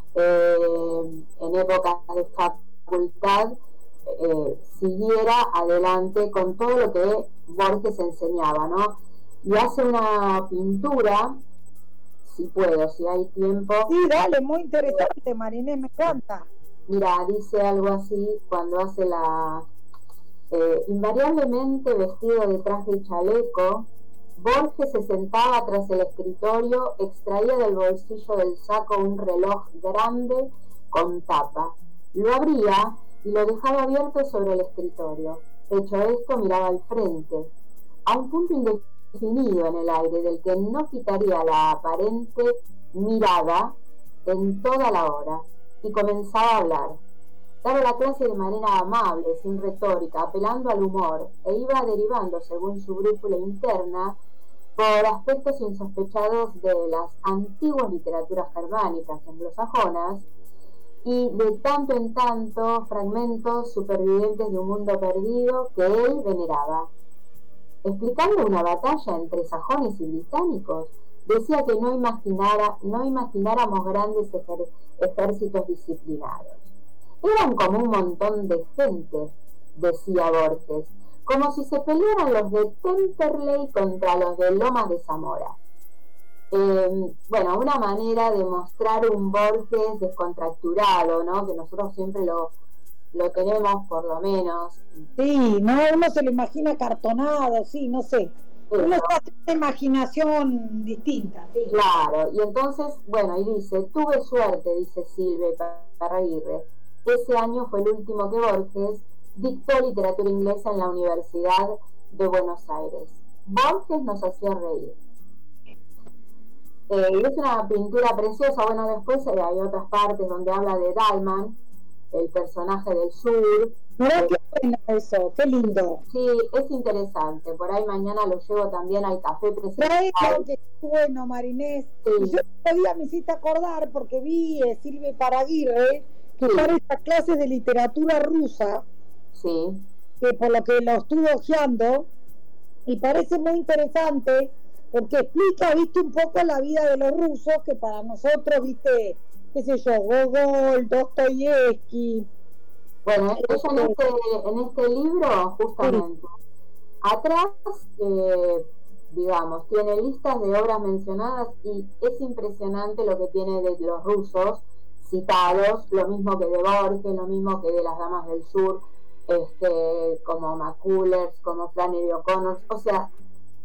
eh, en épocas de facultad, eh, siguiera adelante con todo lo que Borges enseñaba, ¿no? Y hace una pintura, si puedo, si hay tiempo. Sí, dale, muy interesante, Marinés, me encanta. Mira, dice algo así cuando hace la... Eh, invariablemente vestido de traje y chaleco, Borges se sentaba tras el escritorio, extraía del bolsillo del saco un reloj grande con tapa, lo abría y lo dejaba abierto sobre el escritorio. Hecho esto, miraba al frente, a un punto indefinido en el aire, del que no quitaría la aparente mirada en toda la hora, y comenzaba a hablar. Daba la clase de manera amable, sin retórica, apelando al humor, e iba derivando, según su brújula interna, por aspectos insospechados de las antiguas literaturas germánicas anglosajonas, y de tanto en tanto fragmentos supervivientes de un mundo perdido que él veneraba. Explicando una batalla entre sajones y británicos, decía que no imaginara, no imagináramos grandes ejer, ejércitos disciplinados. Eran como un montón de gente, decía Borges, como si se pelearan los de Temperley contra los de Lomas de Zamora. Eh, bueno, una manera de mostrar un Borges descontracturado, ¿no? Que nosotros siempre lo, lo tenemos, por lo menos. Sí, no, uno se lo imagina cartonado, sí, no sé. Uno está haciendo una imaginación distinta. Sí. Claro, y entonces, bueno, y dice, tuve suerte, dice Silvia Iparraguirre. Ese año fue el último que Borges dictó literatura inglesa en la Universidad de Buenos Aires. Borges nos hacía reír. Eh, y es una pintura preciosa. Bueno, después eh, hay otras partes donde habla de Dalman, el personaje del sur. Mirá, qué bueno eso, qué lindo. Sí, es interesante. Por ahí mañana lo llevo también al café presencial. Trae, que bueno, Marinés. Sí. Y yo todavía me hiciste acordar porque vi eh, Silvia Iparraguirre que Sí. para estas clases de literatura rusa, Sí, que por lo que lo estuve hojeando, y parece muy interesante porque explica, viste, un poco la vida de los rusos, que para nosotros, viste, qué sé yo, Gogol, Dostoyevsky. bueno, ella en este, en este libro, justamente, atrás, eh, digamos, tiene listas de obras mencionadas, y es impresionante lo que tiene de los rusos citados, lo mismo que de Borges, lo mismo que de las Damas del Sur, este, como McCullers, como Flannery O'Connor. O sea,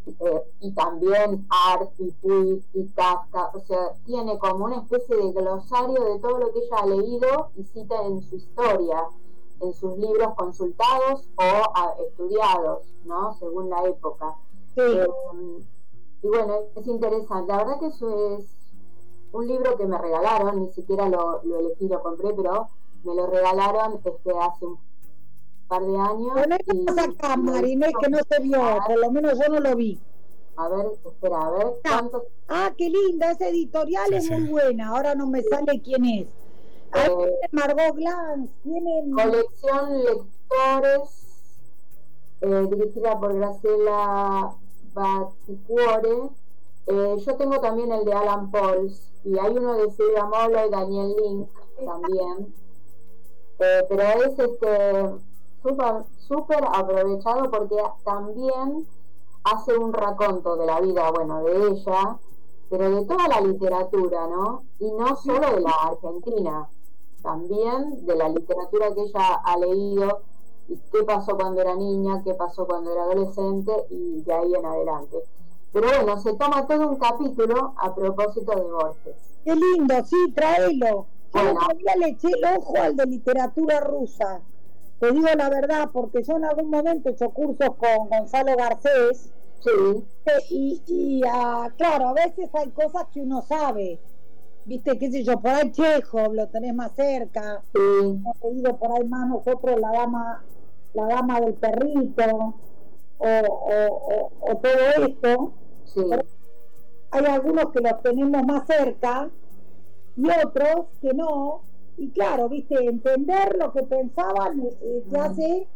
eh, y también Art y Puig y Kafka, o sea, tiene como una especie de glosario de todo lo que ella ha leído y cita en su historia, en sus libros consultados o a, estudiados, ¿no? Según la época. Sí. Eh, y bueno, es interesante. La verdad que eso es un libro que me regalaron, ni siquiera lo, lo elegí, lo compré, pero me lo regalaron este hace un par de años. Bueno, y acá, Marinés, que no se vio, por lo menos yo no lo vi. A ver, espera, a ver cuántos. Ah, qué linda, esa editorial Sí, es sí. muy buena, ahora no me sale quién es. Ahí Eh, tiene Margot Glantz, tienen... Colección Lectores, eh, dirigida por Graciela Baticuore. Eh, yo tengo también el de Alan Pauls, y hay uno de Silvia Molo y Daniel Link también. Eh, pero es este súper súper aprovechado porque también hace un raconto de la vida, bueno, de ella, pero de toda la literatura, ¿no? Y no solo de la Argentina, también de la literatura que ella ha leído, y qué pasó cuando era niña, qué pasó cuando era adolescente, y de ahí en adelante. Pero bueno, se toma todo un capítulo a propósito de Borges. Qué lindo, sí, tráelo. Yo el Bueno. otro día le eché el ojo al de literatura rusa. Te digo la verdad, porque yo en algún momento he hecho cursos con Gonzalo Garcés. Sí, Y, y ah, claro, a veces hay cosas que uno sabe. Viste, qué sé yo, por ahí Chekhov lo tenés más cerca. sí, Hemos leído por ahí más nosotros la dama, la dama del perrito, o, o, o, o todo esto. sí. Hay algunos que los tenemos más cerca y otros que no. Y claro, viste, entender lo que pensaban eh, te hace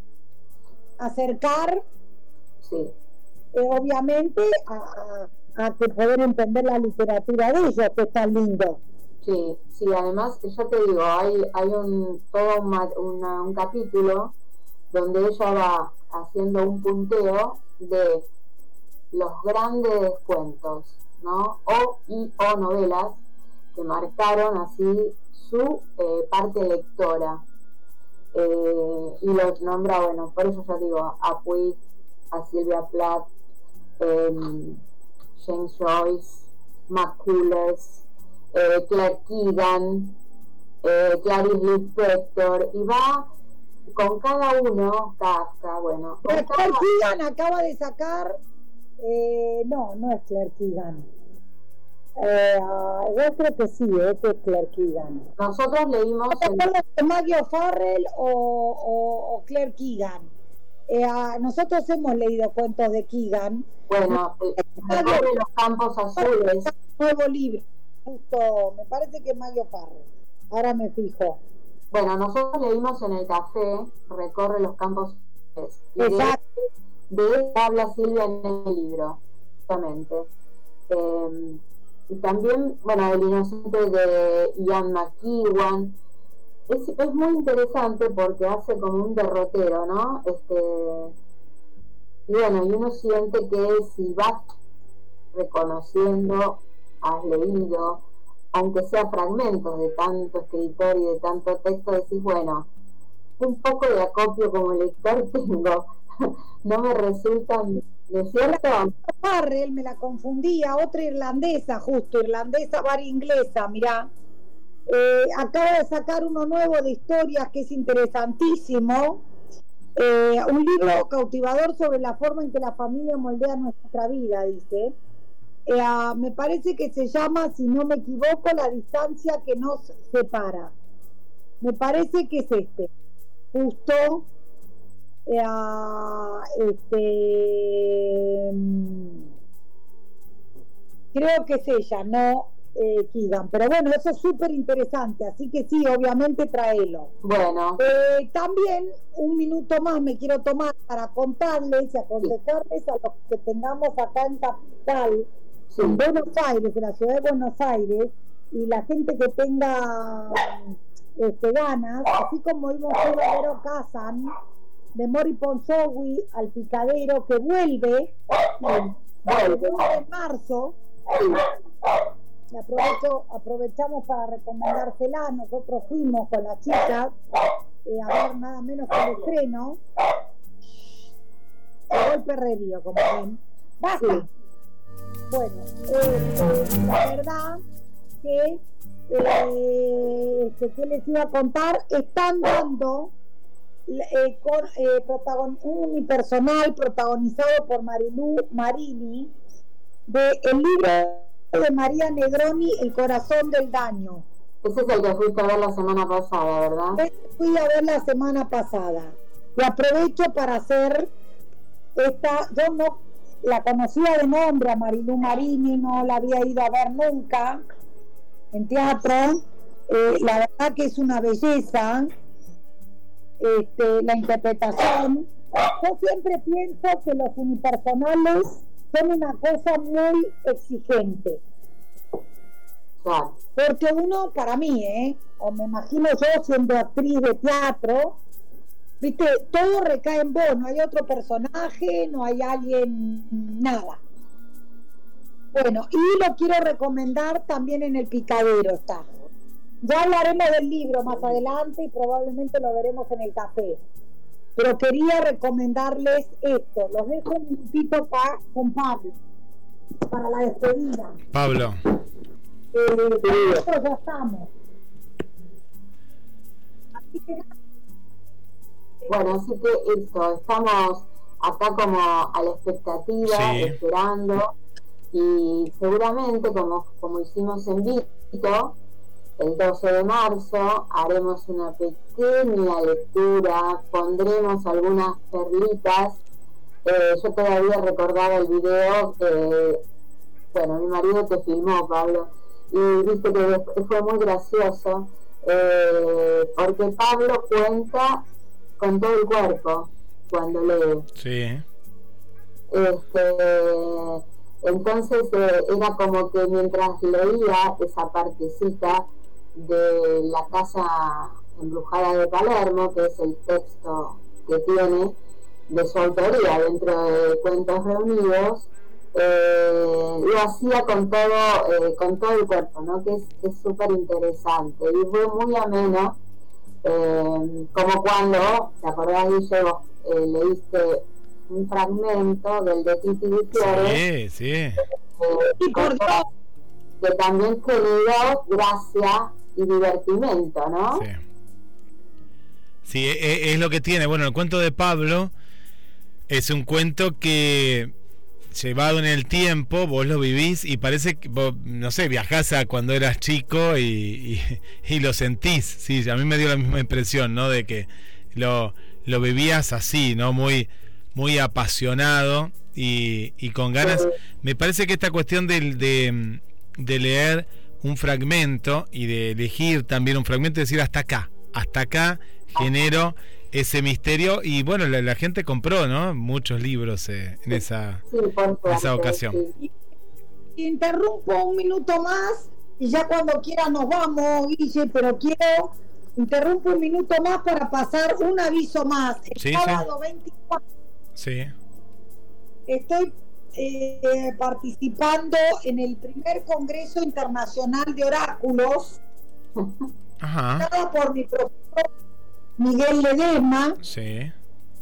acercar, Sí, eh, obviamente, a, a, a que poder entender la literatura de ellos, que es tan lindo. sí, sí, además, yo te digo, hay, hay un, todo un, ma- una- un capítulo donde ella va haciendo un punteo de los grandes cuentos, ¿no? O y o novelas que marcaron así su eh, parte lectora. Eh, y los nombra, bueno, por eso yo digo a Puig, a Silvia Plath, eh, James Joyce, McCullers, eh, Claire Keegan, eh, Clarice Lispector, y va con cada uno, Kafka, bueno, con Pero cada- Claire Keegan acaba de sacar, eh, no, no es Claire Keegan. Eh, ah, yo creo que sí, eh, que es Claire Keegan. nosotros leímos ¿Te el- acuerdas de Maggie O'Farrell o, o, o Claire Keegan? Eh, ah, nosotros hemos leído cuentos de Keegan. bueno, el- recorre los campos azules. Nuevo libro, justo, me parece que es Maggie O'Farrell. Ahora me fijo. Bueno, nosotros leímos en el café Recorre los campos azules. Y de, Exacto. de él habla Silvia en el libro, justamente. Eh, y también, bueno, El inocente de Ian McEwan. Es, es muy interesante porque hace como un derrotero, ¿no? Este, y bueno, y uno siente que si vas reconociendo, has leído, aunque sea fragmentos de tanto escritor y de tanto texto, decís, bueno, un poco de acopio como lector tengo. No me resultan, ¿no es cierto? Farrell me la confundía, otra irlandesa, justo, irlandesa, var inglesa, mirá. Eh, acaba de sacar uno nuevo de historias que es interesantísimo. Eh, un libro cautivador sobre la forma en que la familia moldea nuestra vida, dice. Eh, ah, me parece que se llama, si no me equivoco, La distancia que nos separa. Me parece que es este. Justo. Eh, ah, este. mm, Creo que es ella, no eh, Keegan. Pero bueno, eso es súper interesante. Así que sí, obviamente tráelo. Bueno, Eh, también un minuto más me quiero tomar para contarles y aconsejarles a los que tengamos acá en Capital, sí, en Buenos Aires, en la ciudad de Buenos Aires, y la gente que tenga este, ganas, así como vimos a Vero Kazan, de Mori Ponzowi al Picadero, que vuelve, que vuelve en marzo. Y aprovecho, aprovechamos para recomendársela. Nosotros fuimos con las chicas eh, a ver nada menos que el estreno de Golpe Revio, como ven. Basta. Bueno, eh, la verdad que eh, que, que les iba a contar, están dando eh, con eh, protagon, un unipersonal protagonizado por Marilu Marini de el libro de María Negroni, El corazón del daño. Ese es el que fuiste a ver la semana pasada, ¿verdad? Fui a ver la semana pasada y aprovecho para hacer esta, yo no la conocía de nombre a Marilu Marini, no la había ido a ver nunca en teatro, eh, la verdad que es una belleza este, la interpretación. Yo siempre pienso que los unipersonales son una cosa muy exigente, porque uno, para mí, ¿eh? o me imagino yo siendo actriz de teatro, viste, todo recae en vos, no hay otro personaje, no hay alguien, nada. Bueno, y lo quiero recomendar también en El Picadero está. Ya hablaremos del libro más adelante y probablemente lo veremos en el café. Pero quería recomendarles esto. Los dejo un minutito para, con Pablo, para la despedida. Pablo. Eh, nosotros ya estamos. Así que bueno, así que eso, estamos acá como a la expectativa, sí. esperando, y seguramente como, como hicimos en Vito, el doce de marzo haremos una pequeña lectura, pondremos algunas perlitas. Eh, yo todavía recordaba el video que, bueno, mi marido te filmó, Pablo, y viste que fue muy gracioso, eh, porque Pablo cuenta con todo el cuerpo cuando lee. Sí. Este, entonces eh, era como que mientras leía esa partecita de La casa embrujada de Palermo, que es el texto que tiene de su autoría dentro de Cuentos Reunidos, eh, lo hacía con todo eh, con todo el cuerpo, ¿no? Que es súper interesante y fue muy ameno. Eh, como cuando, ¿te acordás, Guille? Vos eh, leíste un fragmento del de Titi Gutiérrez, sí, sí. Eh, y por Dios, que también generó gracia y divertimento, ¿no? Sí, sí, es, es lo que tiene. Bueno, el cuento de Pablo es un cuento que, llevado en el tiempo, vos lo vivís y parece que vos, no sé, viajás a cuando eras chico y, y, y lo sentís. Sí, a mí me dio la misma impresión, ¿no? De que lo, lo vivías así, ¿no? Muy, muy apasionado y, y con ganas. Me parece que esta cuestión de, de, de leer un fragmento y de elegir también un fragmento y decir hasta acá, hasta acá genero ese misterio, y bueno, la, la gente compró, ¿no? Muchos libros eh, en esa, sí, en esa ocasión. Sí. Interrumpo un minuto más y ya cuando quiera nos vamos, Guille, pero quiero interrumpo un minuto más para pasar un aviso más. El sí, sábado sí. veinticuatro Sí. estoy eh, participando en el primer Congreso Internacional de Oráculos, Ajá. por mi profesor Miguel Ledesma. Sí.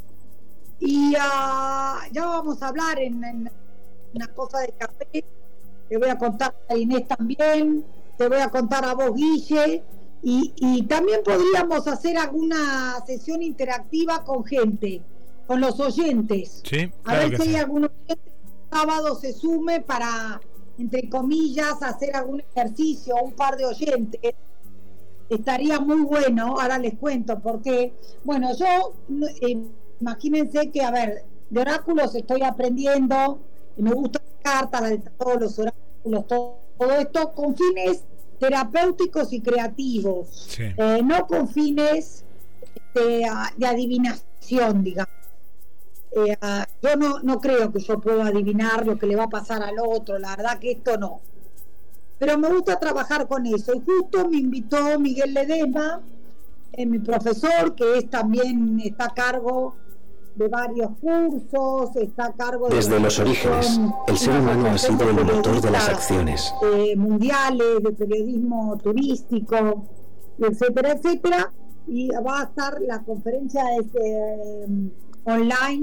Y uh, ya vamos a hablar en, en una cosa de café. Te voy a contar a Inés también, te voy a contar a vos, Guille, y, y también podríamos hacer alguna sesión interactiva con gente, con los oyentes. Sí, a claro ver que si sí. hay algún oyente que el sábado se sume para, entre comillas, hacer algún ejercicio, un par de oyentes. Estaría muy bueno. Ahora les cuento porque, bueno, yo eh, imagínense que, a ver, de oráculos estoy aprendiendo, y me gustan las cartas, todos los oráculos, todo, todo esto con fines terapéuticos y creativos, Sí. eh, no con fines de, de adivinación, digamos. Eh, yo no, no creo que yo pueda adivinar lo que le va a pasar al otro, la verdad que esto no. Pero me gusta trabajar con eso. Y justo me invitó Miguel Ledesma, eh, mi profesor, que es también está a cargo de varios cursos, está a cargo de... Desde los orígenes, el ser humano ha sido el motor de las acciones. Eh, mundiales, de periodismo turístico, etcétera, etcétera. Y va a estar la conferencia este, eh, online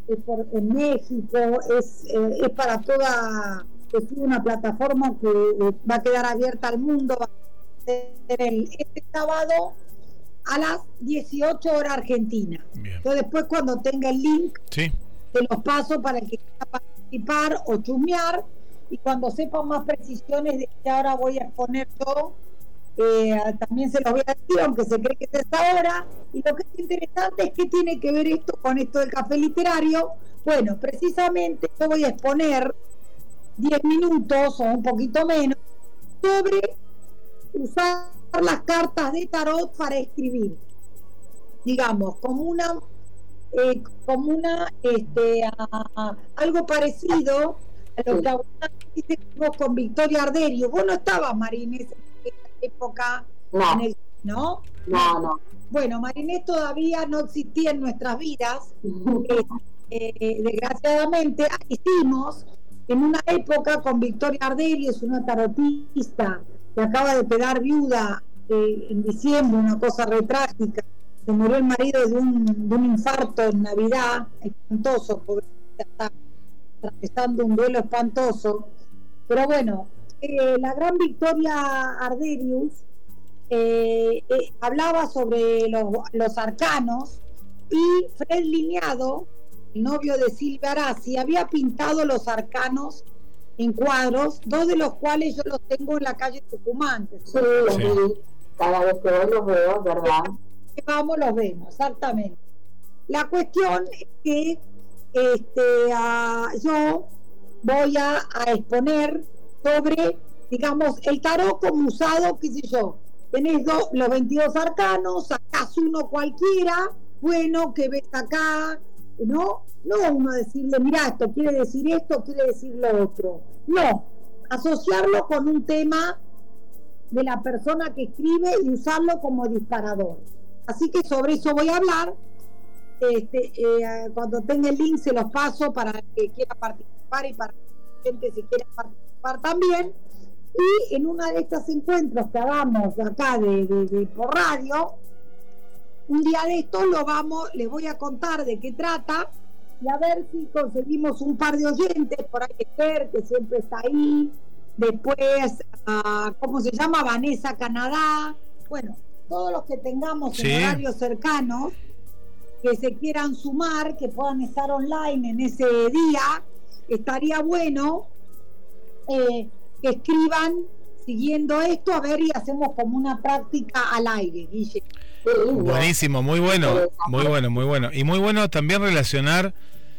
es por, en México, es, eh, es para toda, es una plataforma que eh, va a quedar abierta al mundo, va a ser el, este sábado a las dieciocho horas Argentina. Bien. Entonces después cuando tenga el link, sí, te los paso para el que quiera participar o chusmear, y cuando sepan más precisiones de que ahora voy a exponer yo, eh, también se los voy a decir, aunque se cree que es esta hora. Y lo que es interesante es que tiene que ver esto con esto del café literario. Bueno, precisamente yo voy a exponer diez minutos o un poquito menos sobre usar las cartas de tarot para escribir, digamos, como una eh, como una este a, a, algo parecido a lo que hicimos con Victoria Arderio. Vos no estabas, Marinés, en esa época, no. En el, ¿no? No, no. Bueno, Marinés todavía no existía en nuestras vidas. eh, eh, desgraciadamente hicimos en una época con Victoria Arderio, es una tarotista que acaba de quedar viuda eh, en diciembre, una cosa re trágica. Se murió el marido de un, de un infarto en Navidad, espantoso, porque está atravesando un duelo espantoso. Pero bueno, eh, la gran Victoria Arderius eh, eh, hablaba sobre los, los arcanos, y Fred Lineado, el novio de Silvia Arasi, había pintado los arcanos en cuadros, dos de los cuales yo los tengo en la calle Tucumán. Sí, los sí. vi. Cada vez que voy los veo, ¿verdad? Vamos, los vemos, exactamente. La cuestión es que este, uh, yo voy a, a exponer sobre, digamos, el tarot como usado, qué sé yo. Tenés do, los veintidós arcanos, sacás uno cualquiera, bueno, que ves acá, ¿no? No uno decirle, mira, esto quiere decir esto, quiere decir lo otro. No, asociarlo con un tema de la persona que escribe y usarlo como disparador. Así que sobre eso voy a hablar. Este, eh, cuando tenga el link se los paso para el que quiera participar y para la gente si quiere participar también. Y en uno de estos encuentros que hagamos acá de, de, de por radio, un día de esto lo vamos, les voy a contar de qué trata y a ver si conseguimos un par de oyentes. Por ahí Esther, que siempre está ahí, después uh, ¿cómo se llama? Vanessa Canadá. Bueno, todos los que tengamos sí. en horarios cercanos que se quieran sumar, que puedan estar online en ese día, estaría bueno eh, que escriban siguiendo esto, a ver, y hacemos como una práctica al aire, Guille. Buenísimo, muy bueno, muy bueno, muy bueno. Y muy bueno también relacionar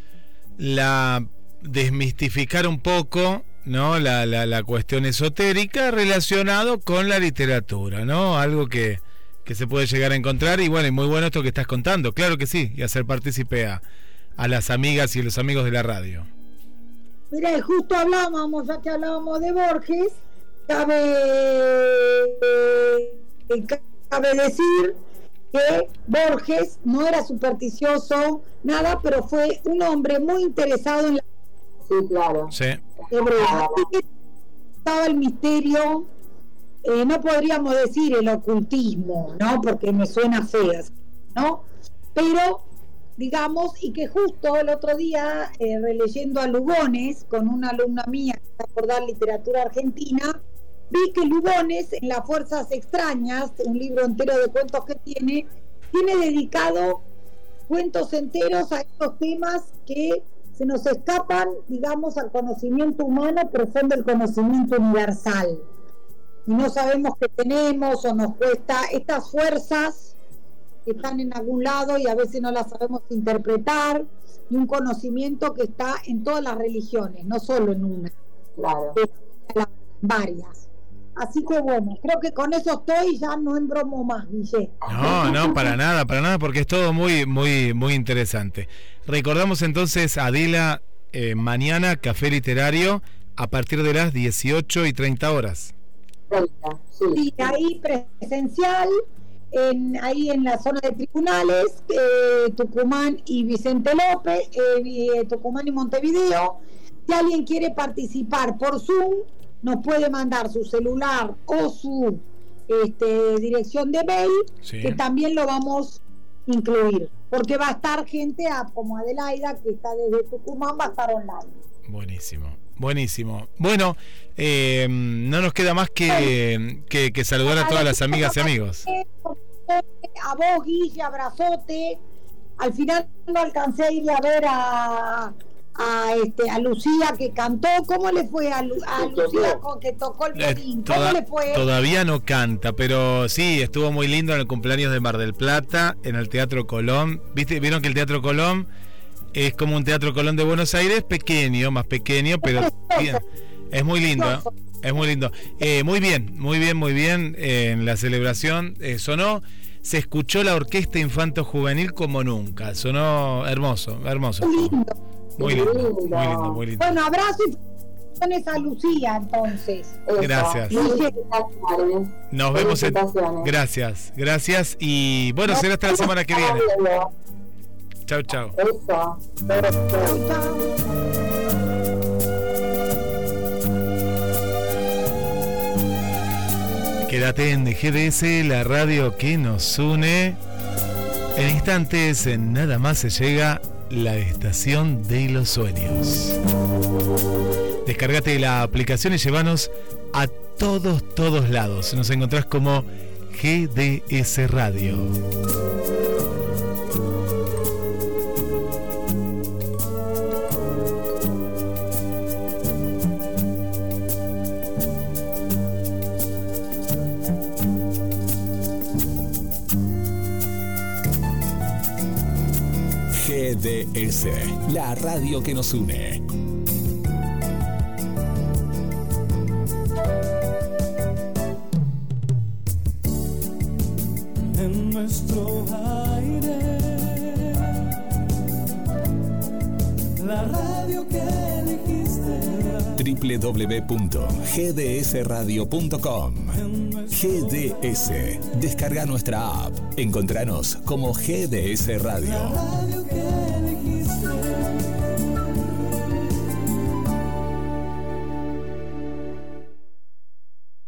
la, desmistificar un poco, ¿no? La, la, la cuestión esotérica relacionado con la literatura, ¿no? Algo que, que se puede llegar a encontrar. Y bueno, y muy bueno esto que estás contando, claro que sí, y hacer partícipe a, a las amigas y los amigos de la radio. Mira, justo hablábamos, ya que hablábamos de Borges, cabe, eh, cabe decir que Borges no era supersticioso, nada, pero fue un hombre muy interesado en la... Sí, claro. Sí. Hebrea. Así que estaba el misterio, eh, no podríamos decir el ocultismo, ¿no? Porque me suena feo, ¿no? Pero, digamos, y que justo el otro día, eh, releyendo a Lugones, con una alumna mía que está por dar literatura argentina, vi que Lugones, en Las Fuerzas Extrañas, un libro entero de cuentos que tiene, tiene dedicado cuentos enteros a estos temas que se nos escapan, digamos, al conocimiento humano, pero son del conocimiento universal. Y no sabemos qué tenemos o nos cuesta estas fuerzas que están en algún lado y a veces no las sabemos interpretar, y un conocimiento que está en todas las religiones, no solo en una, claro, en varias. Así que bueno, creo que con eso estoy, ya no embromo más, Guille. No, no, para nada, para nada, porque es todo muy, muy, muy interesante. Recordamos entonces, Adela, eh, mañana Café Literario a partir de las dieciocho y treinta horas. Sí, sí, ahí presencial, en, ahí en la zona de tribunales, eh, Tucumán y Vicente López, eh, Tucumán y Montevideo. Si alguien quiere participar por Zoom, nos puede mandar su celular o su este, dirección de mail, sí, que también lo vamos incluir, porque va a estar gente a, como Adelaida, que está desde Tucumán, va a estar online. Buenísimo, buenísimo. Bueno, eh, no nos queda más que, que, que saludar a todas las amigas y amigos. A vos, Guille, abrazote. Al final no alcancé a ir a ver a, a, este, a Lucía, que cantó. ¿Cómo le fue a, Lu, a Lucía con, que tocó el violín? ¿Cómo Toda, le fue? Todavía no canta, pero sí, estuvo muy lindo en el cumpleaños de Mar del Plata, en el Teatro Colón. ¿Viste? Vieron que el Teatro Colón es como un Teatro Colón de Buenos Aires, pequeño, más pequeño, pero bien, es muy lindo, ¿eh? Es muy lindo. Eh, muy bien, muy bien, muy bien. Eh, en la celebración eh, sonó, se escuchó la orquesta infanto juvenil como nunca. Sonó hermoso, hermoso. Muy lindo. Muy lindo, muy lindo, muy lindo. Bueno, abrazo y felicitaciones a Lucía, entonces. Gracias. Nos vemos en... Gracias, gracias. Y bueno, será hasta la semana que viene. Chau, chau. Eso. Chau, chau. Quédate en G D S, la radio que nos une. En instantes, nada más se llega la estación de los sueños. Descárgate la aplicación y llévanos a todos, todos lados. Nos encontrás como G D S Radio. G D S, la radio que nos une. En nuestro aire, la radio que elegiste. doble u doble u doble u punto g d s radio punto com. G D S. Descarga nuestra app. Encontranos como G D S Radio. La radio que elegiste.